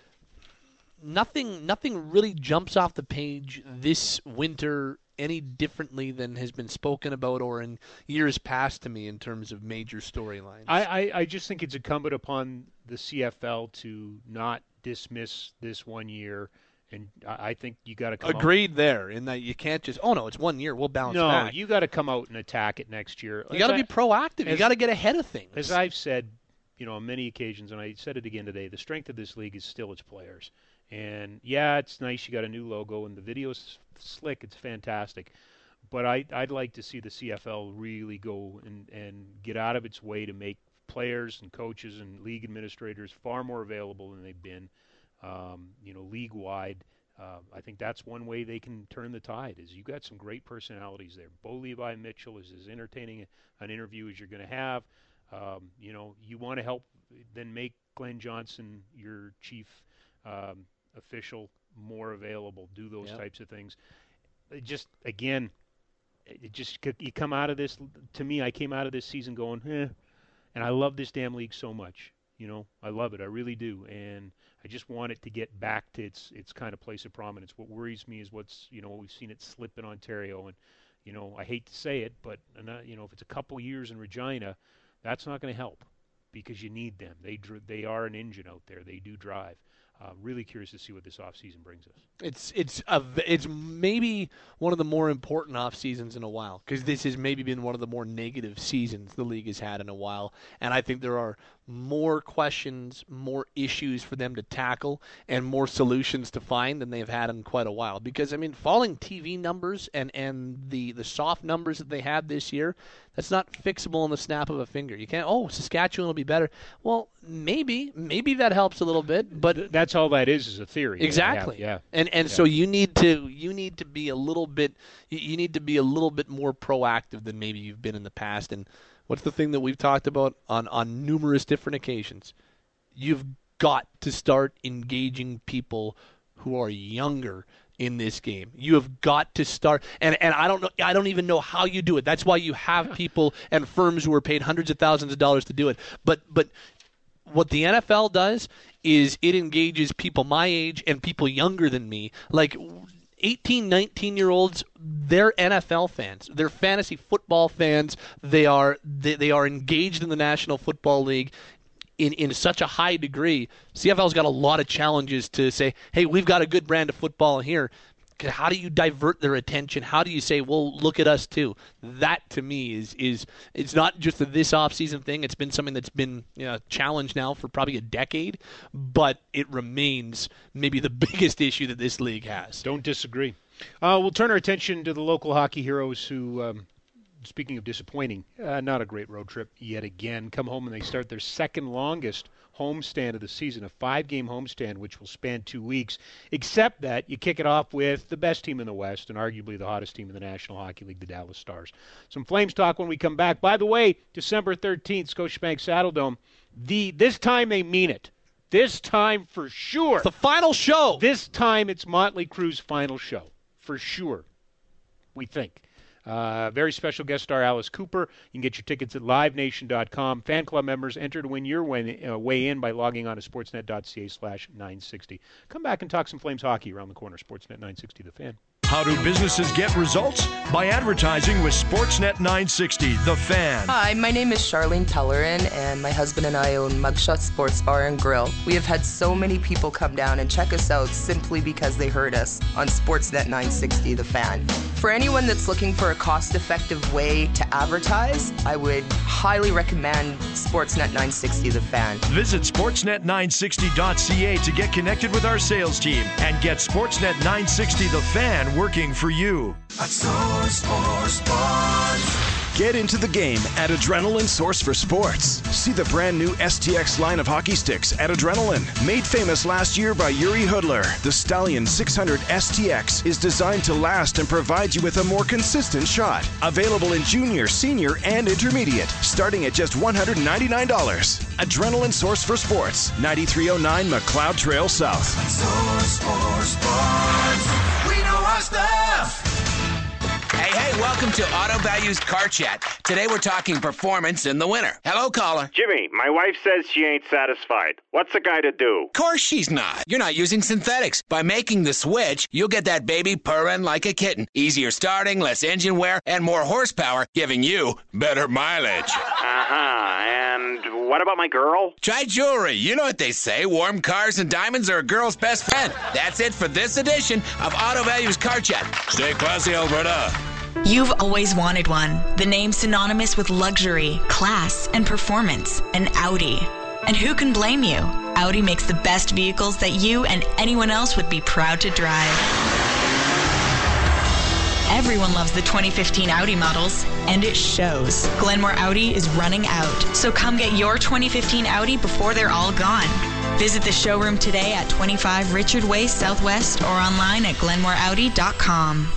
nothing, nothing really jumps off the page this winter any differently than has been spoken about or in years past to me in terms of major storylines. I, I, I just think it's incumbent upon the C F L to not dismiss this one year, and I, I think you got to come Agreed out. there, in that you can't just, oh, no, it's one year, we'll bounce no, back. you got to come out and attack it next year. You got to be proactive. You got to get ahead of things. As I've said, you know, on many occasions, and I said it again today, the strength of this league is still its players. And, yeah, it's nice you got a new logo, and the video's slick. It's fantastic. But I, I'd like to see the C F L really go and, and get out of its way to make players and coaches and league administrators far more available than they've been, um, you know, league-wide. Uh, I think that's one way they can turn the tide, is you've got some great personalities there. Bo Levi Mitchell is as entertaining an interview as you're going to have. Um, you know, you want to help, then make Glenn Johnson your chief um, official more available, do those Yep. types of things. It just, again, it just, you come out of this, to me, I came out of this season going, eh, and I love this damn league so much. You know, I love it. I really do. And I just want it to get back to its its kind of place of prominence. What worries me is what's, you know, we've seen it slip in Ontario. And, you know, I hate to say it, but, you know, if it's a couple years in Regina, that's not going to help, because you need them. They dr- they are an engine out there. They do drive. Uh, really curious to see what this offseason brings us. It's it's a, it's maybe one of the more important off seasons in a while, because this has maybe been one of the more negative seasons the league has had in a while, and I think there are more questions, more issues for them to tackle, and more solutions to find than they've had in quite a while. Because I mean, falling T V numbers and and the the soft numbers that they had this year, that's not fixable in the snap of a finger. You can't, oh, Saskatchewan will be better. Well, maybe maybe that helps a little bit, but that's all that is is a theory. Exactly. Yeah. And and Yeah. so you need to you need to be a little bit you- you need to be a little bit more proactive than maybe you've been in the past. And what's the thing that we've talked about on, on numerous different occasions? You've got to start engaging people who are younger in this game. You have got to start, and, and I don't know, I don't even know how you do it. That's why you have people and firms who are paid hundreds of thousands of dollars to do it. But but what the N F L does is it engages people my age and people younger than me, like eighteen, nineteen-year-olds. They're N F L fans. They're fantasy football fans. They are they, they are engaged in the National Football League in, in such a high degree. C F L's got a lot of challenges to say, hey, we've got a good brand of football here. How do you divert their attention? How do you say, well, look at us too? That to me is is it's not just a this offseason thing. It's been something that's been, you know, challenged now for probably a decade, but it remains maybe the biggest issue that this league has. Don't disagree. Uh, we'll turn our attention to the local hockey heroes who, um, speaking of disappointing, uh, not a great road trip yet again, come home and they start their second longest homestand of the season, a five-game homestand which will span two weeks, except that you kick it off with the best team in the West and arguably the hottest team in the National Hockey League, the Dallas Stars. Some Flames talk when we come back. By the way, December thirteenth, Scotiabank Saddledome. The, this time they mean it. This time for sure. It's the final show. This time it's Motley Crue's final show, for sure, we think. Uh, very special guest star Alice Cooper. You can get your tickets at live nation dot com. Fan club members enter to win your way, uh, way in by logging on to sportsnet dot c a slash nine sixty. Come back and talk some Flames hockey around the corner. Sportsnet nine sixty, The Fan. How do businesses get results? By advertising with Sportsnet nine sixty, The Fan. Hi, my name is Charlene Tellerin, and my husband and I own Mugshot Sports Bar and Grill. We have had so many people come down and check us out simply because they heard us on Sportsnet nine sixty, The Fan. For anyone that's looking for a cost-effective way to advertise, I would highly recommend Sportsnet nine sixty, The Fan. Visit sportsnet nine sixty dot c a to get connected with our sales team and get Sportsnet nine sixty, The Fan working for you. At Source for Sports. Get into the game at Adrenaline Source for Sports. See the brand new S T X line of hockey sticks at Adrenaline. Made famous last year by Yuri Hudler, the Stallion six hundred S T X is designed to last and provide you with a more consistent shot. Available in junior, senior, and intermediate, starting at just one hundred ninety-nine dollars. Adrenaline Source for Sports, ninety-three oh nine McLeod Trail South. Source for Sports. We know our stuff. Hey, hey, welcome to Auto Values Car Chat. Today we're talking performance in the winter. Hello, caller. Jimmy, my wife says she ain't satisfied. What's the guy to do? Of course she's not. You're not using synthetics. By making the switch, you'll get that baby purring like a kitten. Easier starting, less engine wear, and more horsepower, giving you better mileage. Uh-huh. And what about my girl? Try jewelry. You know what they say. Warm cars and diamonds are a girl's best friend. That's it for this edition of Auto Values Car Chat. Stay classy, Alberta. You've always wanted one. The name synonymous with luxury, class, and performance. An Audi. And who can blame you? Audi makes the best vehicles that you and anyone else would be proud to drive. Everyone loves the twenty fifteen Audi models, and it shows. Glenmore Audi is running out, so come get your twenty fifteen Audi before they're all gone. Visit the showroom today at twenty-five Richard Way Southwest or online at glenmore audi dot com.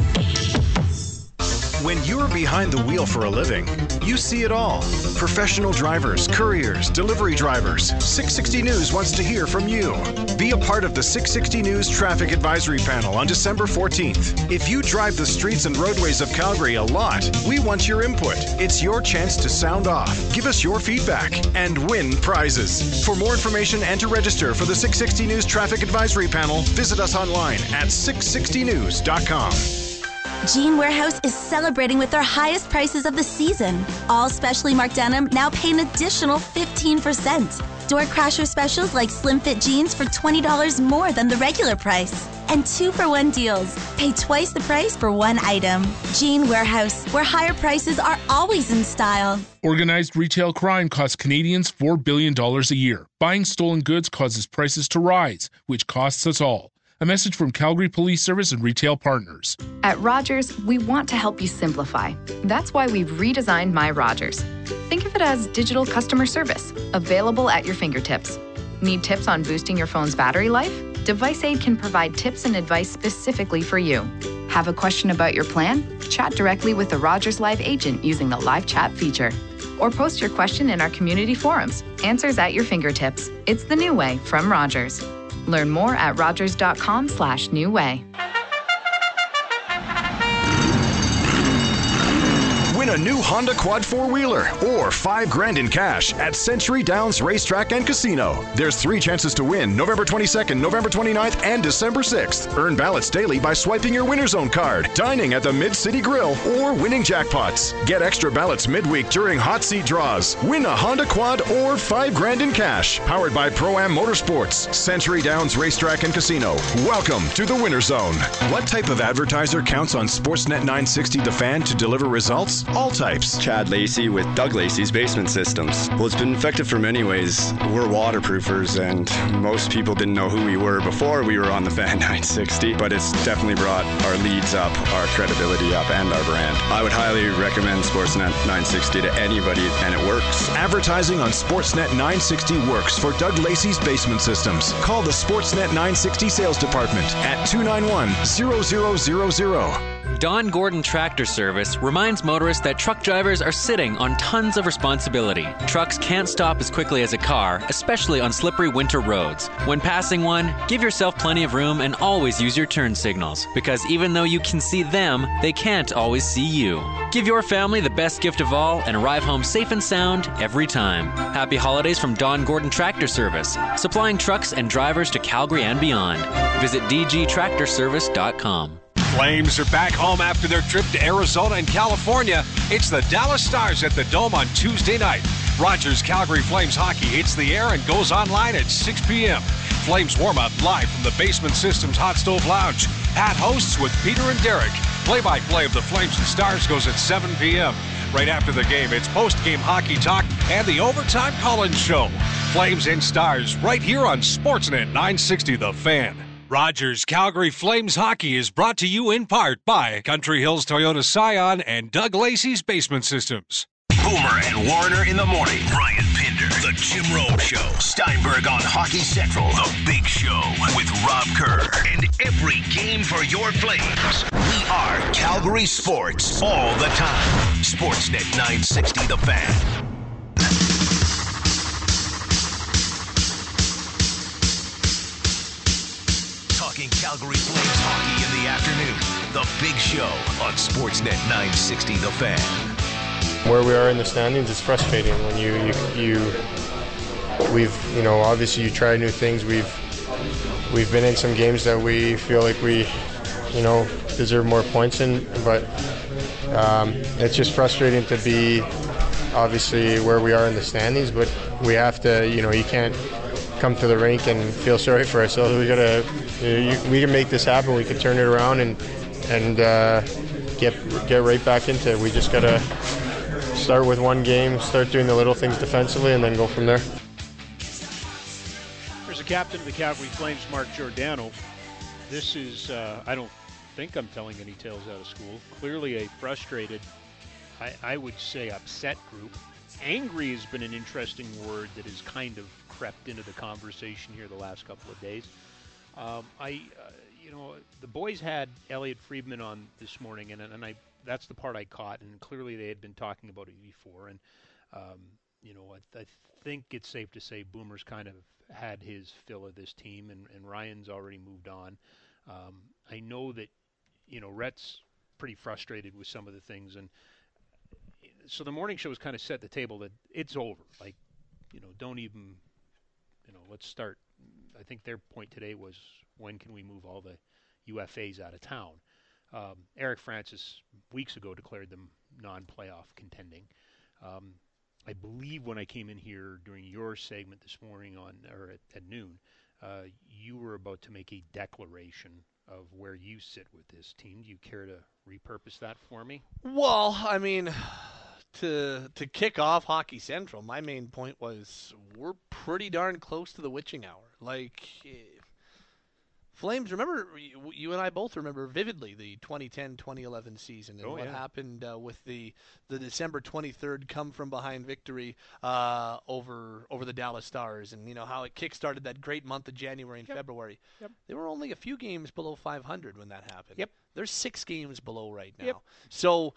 When you're behind the wheel for a living, you see it all. Professional drivers, couriers, delivery drivers. six sixty News wants to hear from you. Be a part of the six sixty News Traffic Advisory Panel on December fourteenth. If you drive the streets and roadways of Calgary a lot, we want your input. It's your chance to sound off, give us your feedback, and win prizes. For more information and to register for the six sixty News Traffic Advisory Panel, visit us online at six sixty news dot com. Jean Warehouse is celebrating with their highest prices of the season. All specially marked denim now pay an additional fifteen percent. Door crasher specials like slim fit jeans for twenty dollars more than the regular price. And two for one deals. Pay twice the price for one item. Jean Warehouse, where higher prices are always in style. Organized retail crime costs Canadians four billion dollars a year. Buying stolen goods causes prices to rise, which costs us all. A message from Calgary Police Service and retail partners. At Rogers, we want to help you simplify. That's why we've redesigned My Rogers. Think of it as digital customer service, available at your fingertips. Need tips on boosting your phone's battery life? Device Aid can provide tips and advice specifically for you. Have a question about your plan? Chat directly with the Rogers Live agent using the live chat feature. Or post your question in our community forums. Answers at your fingertips. It's the new way from Rogers. Learn more at rogers.com slash new way. Win a new Honda Quad four-wheeler or five grand in cash at Century Downs Racetrack and Casino. There's three chances to win November twenty-second, November twenty-ninth, and December sixth. Earn ballots daily by swiping your Winner's Zone card, dining at the Mid-City Grill, or winning jackpots. Get extra ballots midweek during hot seat draws. Win a Honda Quad or five grand in cash. Powered by Pro-Am Motorsports, Century Downs Racetrack and Casino. Welcome to the Winner's Zone. What type of advertiser counts on Sportsnet nine sixty The Fan to deliver results? All types. Chad Lacey with Doug Lacey's Basement Systems. Well, it's been effective for many ways. We're waterproofers, and most people didn't know who we were before we were on the Fan nine sixty, but it's definitely brought our leads up, our credibility up, and our brand. I would highly recommend Sportsnet nine sixty to anybody, and it works. Advertising on Sportsnet nine sixty works for Doug Lacey's Basement Systems. Call the Sportsnet nine sixty Sales Department at two nine one, zero zero zero zero. Don Gordon Tractor Service reminds motorists that truck drivers are sitting on tons of responsibility. Trucks can't stop as quickly as a car, especially on slippery winter roads. When passing one, give yourself plenty of room and always use your turn signals, because even though you can see them, they can't always see you. Give your family the best gift of all and arrive home safe and sound every time. Happy holidays from Don Gordon Tractor Service, supplying trucks and drivers to Calgary and beyond. Visit d g tractor service dot com. Flames are back home after their trip to Arizona and California. It's the Dallas Stars at the Dome on Tuesday night. Rogers Calgary Flames hockey hits the air and goes online at six p.m. Flames warm-up live from the Basement Systems Hot Stove Lounge. Pat hosts with Peter and Derek. Play-by-play of the Flames and Stars goes at seven p.m. Right after the game, it's post-game hockey talk and the Overtime Call-In Show. Flames and Stars right here on Sportsnet nine sixty The Fan. Rogers Calgary Flames hockey is brought to you in part by Country Hills Toyota Scion and Doug Lacey's Basement Systems. Boomer and Warner in the morning. Ryan Pinder, The Jim Rome Show. Steinberg on Hockey Central. The Big Show with Rob Kerr. And every game for your Flames. We are Calgary Sports all the time. Sportsnet nine sixty The Fan. Talking Calgary Flames hockey in the afternoon. The Big Show on Sportsnet nine sixty The Fan. Where we are in the standings is frustrating when you, you, you, we've, you know, obviously you try new things. We've, we've been in some games that we feel like we, you know, deserve more points in, but um, it's just frustrating to be obviously where we are in the standings, but we have to, you know, you can't come to the rink and feel sorry for ourselves. We gotta, you know, we can make this happen. We can turn it around and, and uh, get, get right back into it. We just gotta start with one game, start doing the little things defensively, and then go from there. There's the captain of the Calgary Flames, Mark Giordano. This is, uh, I don't think I'm telling any tales out of school. Clearly a frustrated, I, I would say upset group. Angry has been an interesting word that has kind of crept into the conversation here the last couple of days. Um, I, uh, you know, the boys had Elliot Friedman on this morning, and, and I that's the part I caught, and clearly they had been talking about it before. And, um, you know, I, I think it's safe to say Boomer's kind of had his fill of this team, and, and Ryan's already moved on. Um, I know that, you know, Rhett's pretty frustrated with some of the things. And so the morning show has kind of set the table that it's over. Like, you know, don't even, you know, let's start. I think their point today was, when can we move all the U F As out of town? Um, Eric Francis weeks ago declared them non-playoff contending. Um, I believe when I came in here during your segment this morning on or at, at noon, uh, you were about to make a declaration of where you sit with this team. Do you care to repurpose that for me? Well, I mean, to to kick off Hockey Central, my main point was we're pretty darn close to the witching hour. Like, Flames, remember, you, you and I both remember vividly the twenty ten twenty eleven season and oh, what yeah. happened uh, with the, the December twenty-third come-from-behind victory uh, over over the Dallas Stars, and, you know, how it kick-started that great month of January and yep. February. Yep. They were only a few games below five hundred when that happened. Yep. They're six games below right now. Yep. So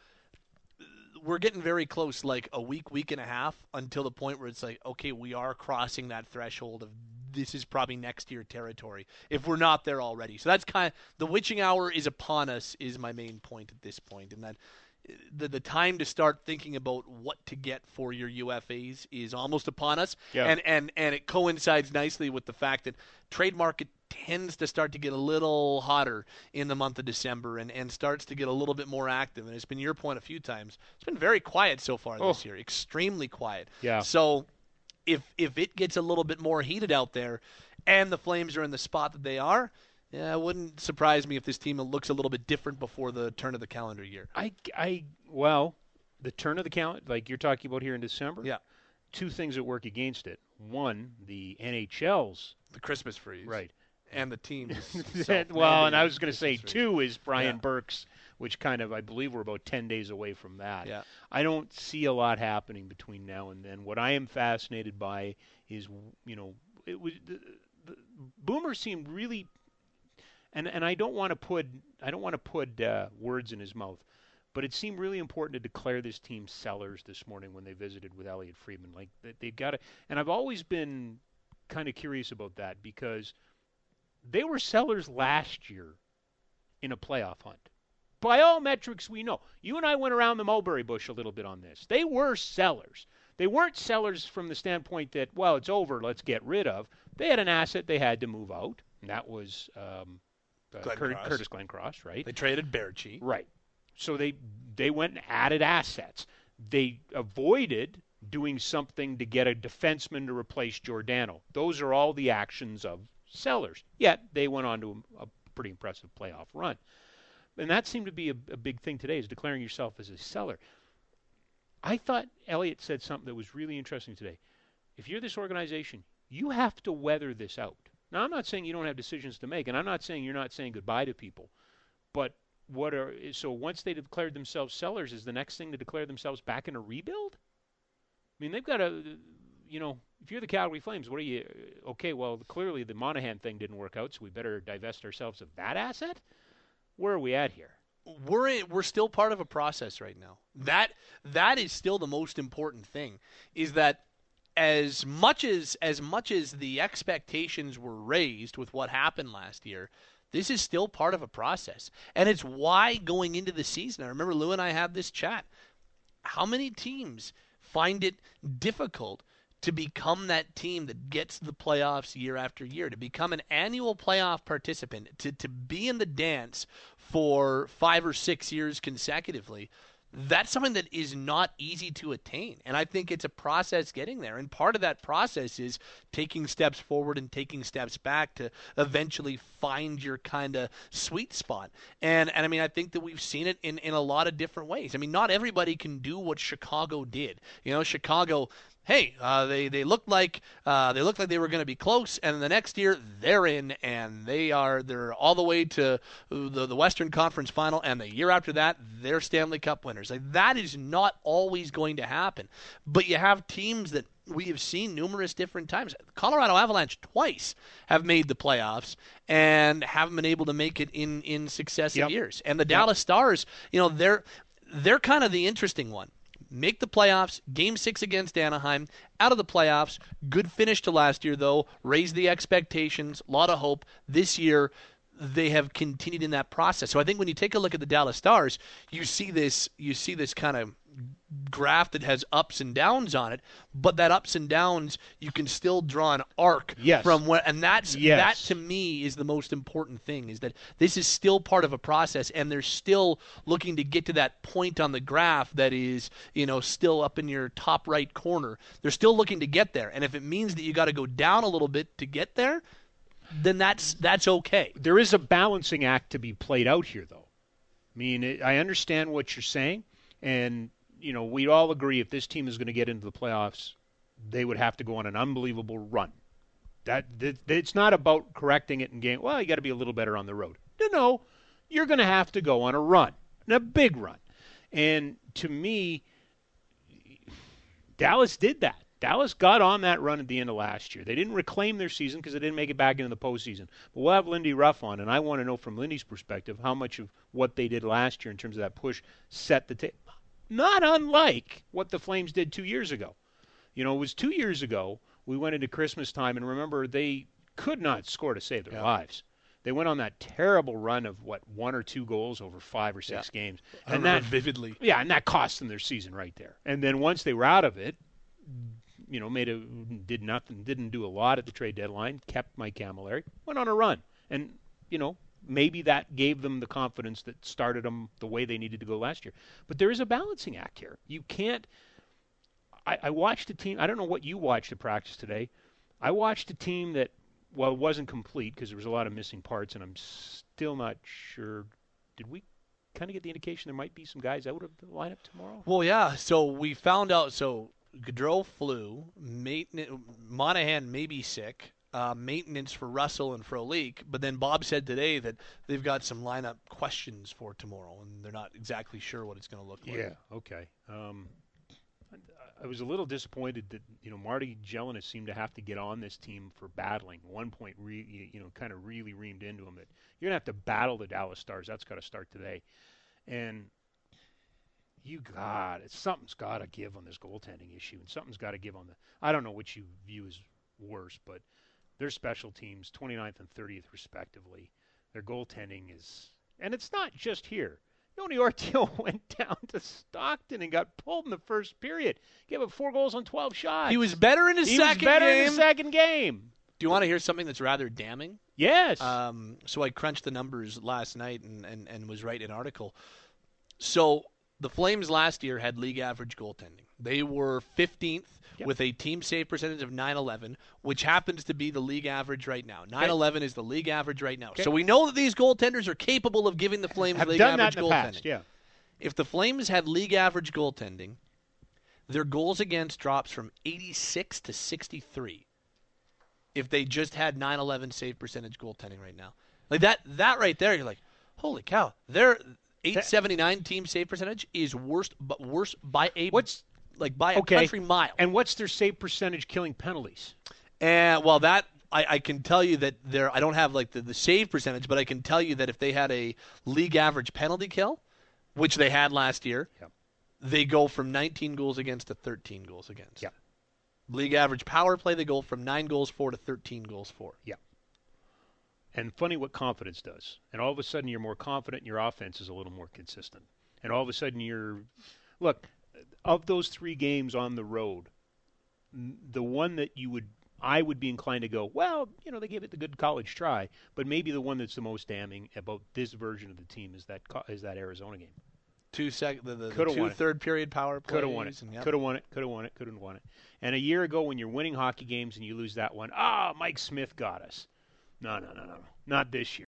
we're getting very close, like a week, week and a half, until the point where it's like, okay, we are crossing that threshold of this is probably next year territory, if we're not there already. So that's kind of, the witching hour is upon us, is my main point at this point. And that the the time to start thinking about what to get for your U F As is almost upon us. Yeah. And, and, and it coincides nicely with the fact that trade market tends to start to get a little hotter in the month of December and, and starts to get a little bit more active. And it's been your point a few times. It's been very quiet so far oh. this year, extremely quiet. Yeah. So if if it gets a little bit more heated out there and the Flames are in the spot that they are, yeah, it wouldn't surprise me if this team looks a little bit different before the turn of the calendar year. I, I well, the turn of the calendar, like you're talking about here in December, yeah. two things that work against it. One, the N H L's. The Christmas freeze. Right. And the team's well, and I was going to say freeze. two is Brian yeah. Burke's, which kind of, I believe we're about ten days away from that. Yeah. I don't see a lot happening between now and then. What I am fascinated by is, you know, it was the, the Boomer seemed really, and and I don't want to put I don't want to put uh, words in his mouth, but it seemed really important to declare this team sellers this morning when they visited with Elliot Friedman. Like they, they've got to, and I've always been kind of curious about that because they were sellers last year in a playoff hunt. By all metrics we know. You and I went around the mulberry bush a little bit on this. They were sellers. They weren't sellers from the standpoint that, well, it's over, let's get rid of. They had an asset they had to move out, and that was um, uh, Glenn Cur- Cross. Curtis Glencross, right? They traded Berchi. Right. So they they went and added assets. They avoided doing something to get a defenseman to replace Giordano. Those are all the actions of sellers. Yet they went on to a, a pretty impressive playoff run. And that seemed to be a, a big thing today, is declaring yourself as a seller. I thought Elliot said something that was really interesting today. If you're this organization, you have to weather this out. Now, I'm not saying you don't have decisions to make, and I'm not saying you're not saying goodbye to people. But what are so once they declared themselves sellers, is the next thing to declare themselves back in a rebuild? I mean, they've got to, you know, if you're the Calgary Flames, what are you? Okay, well, clearly the Monahan thing didn't work out, so we better divest ourselves of that asset? Where are we at here? We're in, we're still part of a process right now. That that is still the most important thing, is that as much as as much as the expectations were raised with what happened last year, this is still part of a process. And it's why going into the season, I remember Lou and I had this chat, how many teams find it difficult to become that team that gets to the playoffs year after year, to become an annual playoff participant, to, to be in the dance for five or six years consecutively. That's something that is not easy to attain. And I think it's a process getting there. And part of that process is taking steps forward and taking steps back to eventually find your kind of sweet spot. And and I mean, I think that we've seen it in, in a lot of different ways. I mean, not everybody can do what Chicago did. You know, Chicago, hey, uh, they they looked like uh, they looked like they were going to be close, and the next year they're in, and they are they're all the way to the the Western Conference Final, and the year after that they're Stanley Cup winners. Like, that is not always going to happen, but you have teams that we have seen numerous different times. Colorado Avalanche twice have made the playoffs and haven't been able to make it in in successive Yep. years. And the Yep. Dallas Stars, you know, they're they're kind of the interesting one. Make the playoffs, game six against Anaheim, out of the playoffs. Good finish to last year, though. Raised the expectations, a lot of hope. This year, they have continued in that process. So I think when you take a look at the Dallas Stars, you see this you see this kind of graph that has ups and downs on it, but that ups and downs, you can still draw an arc Yes. from where, and that's Yes. that to me is the most important thing, is that this is still part of a process, and they're still looking to get to that point on the graph that is, you know, still up in your top right corner. They're still looking to get there, and if it means that you got to go down a little bit to get there, then that's that's okay. There is a balancing act to be played out here, though. I mean, it, I understand what you're saying, and you know, we all agree if this team is going to get into the playoffs, they would have to go on an unbelievable run. That, that it's not about correcting it in game. Well, you got to be a little better on the road. No, no, you're going to have to go on a run, and a big run. And to me, Dallas did that. Dallas got on that run at the end of last year. They didn't reclaim their season because they didn't make it back into the postseason. But we'll have Lindy Ruff on, and I want to know from Lindy's perspective how much of what they did last year in terms of that push set the table. Not unlike what the Flames did two years ago. You know, it was two years ago we went into Christmas time, and remember, they could not score to save their Yeah. lives. They went on that terrible run of, what, one or two goals over five or six Yeah. games. I and remember that vividly. Yeah, and that cost them their season right there. And then once they were out of it, you know, made a did nothing, didn't do a lot at the trade deadline, kept Mike Camilleri, went on a run. And, you know, maybe that gave them the confidence that started them the way they needed to go last year. But there is a balancing act here. You can't I, I watched a team, I don't know what you watched at practice today. I watched a team that, well, it wasn't complete because there was a lot of missing parts, and I'm still not sure. Did we kind of get the indication there might be some guys out of the lineup tomorrow? Well, yeah. So we found out. So Gaudreau flew. Maintenance, Monahan may be sick. Uh, maintenance for Russell and Frolik. But then Bob said today that they've got some lineup questions for tomorrow, and they're not exactly sure what it's going to look like. Yeah. Okay. Um, I was a little disappointed that, you know, Marty Jelinek seemed to have to get on this team for battling. At one point, re, you know, kind of really reamed into him that you're going to have to battle the Dallas Stars. That's got to start today. And you got it. Something's got to give on this goaltending issue, and something's got to give on the – I don't know which you view as worse, but their special teams, twenty-ninth and thirtieth respectively, their goaltending is – and it's not just here. Yoni Ortio went down to Stockton and got pulled in the first period. Gave up four goals on twelve shots. He was better in his he second was better game. in his second game. Do you want to hear something that's rather damning? Yes. Um, so I crunched the numbers last night and, and, and was writing an article. So the Flames last year had league average goaltending. They were fifteenth yep. with a team save percentage of nine eleven, which happens to be the league average right now. nine eleven okay. is the league average right now. Okay. So we know that these goaltenders are capable of giving the Flames Have league done average that in the goaltending. Past, yeah. If the Flames had league average goaltending, their goals against drops from eighty-six to sixty-three. if they just had nine eleven save percentage goaltending right now. Like that that right there, you're like, holy cow. Their eight seventy-nine team save percentage is worst but worse by a what's like by a okay. country mile. And what's their save percentage killing penalties? And well, that I, I can tell you that there. I don't have like the, the save percentage, but I can tell you that if they had a league average penalty kill, which they had last year, yep. they go from nineteen goals against to thirteen goals against. Yep. League average power play, they go from nine goals for to thirteen goals for. Yeah. And funny what confidence does. And all of a sudden you're more confident and your offense is a little more consistent. And all of a sudden you're – look, of those three games on the road, the one that you would – I would be inclined to go, well, you know, they gave it the good college try, but maybe the one that's the most damning about this version of the team is that is that Arizona game. Two sec, the, the, the two third period power plays. Could have won it. Yep. Could have won it. Could have won it. Could have won it. And a year ago, when you're winning hockey games and you lose that one, ah, Mike Smith got us. No, no, no, no, not this year.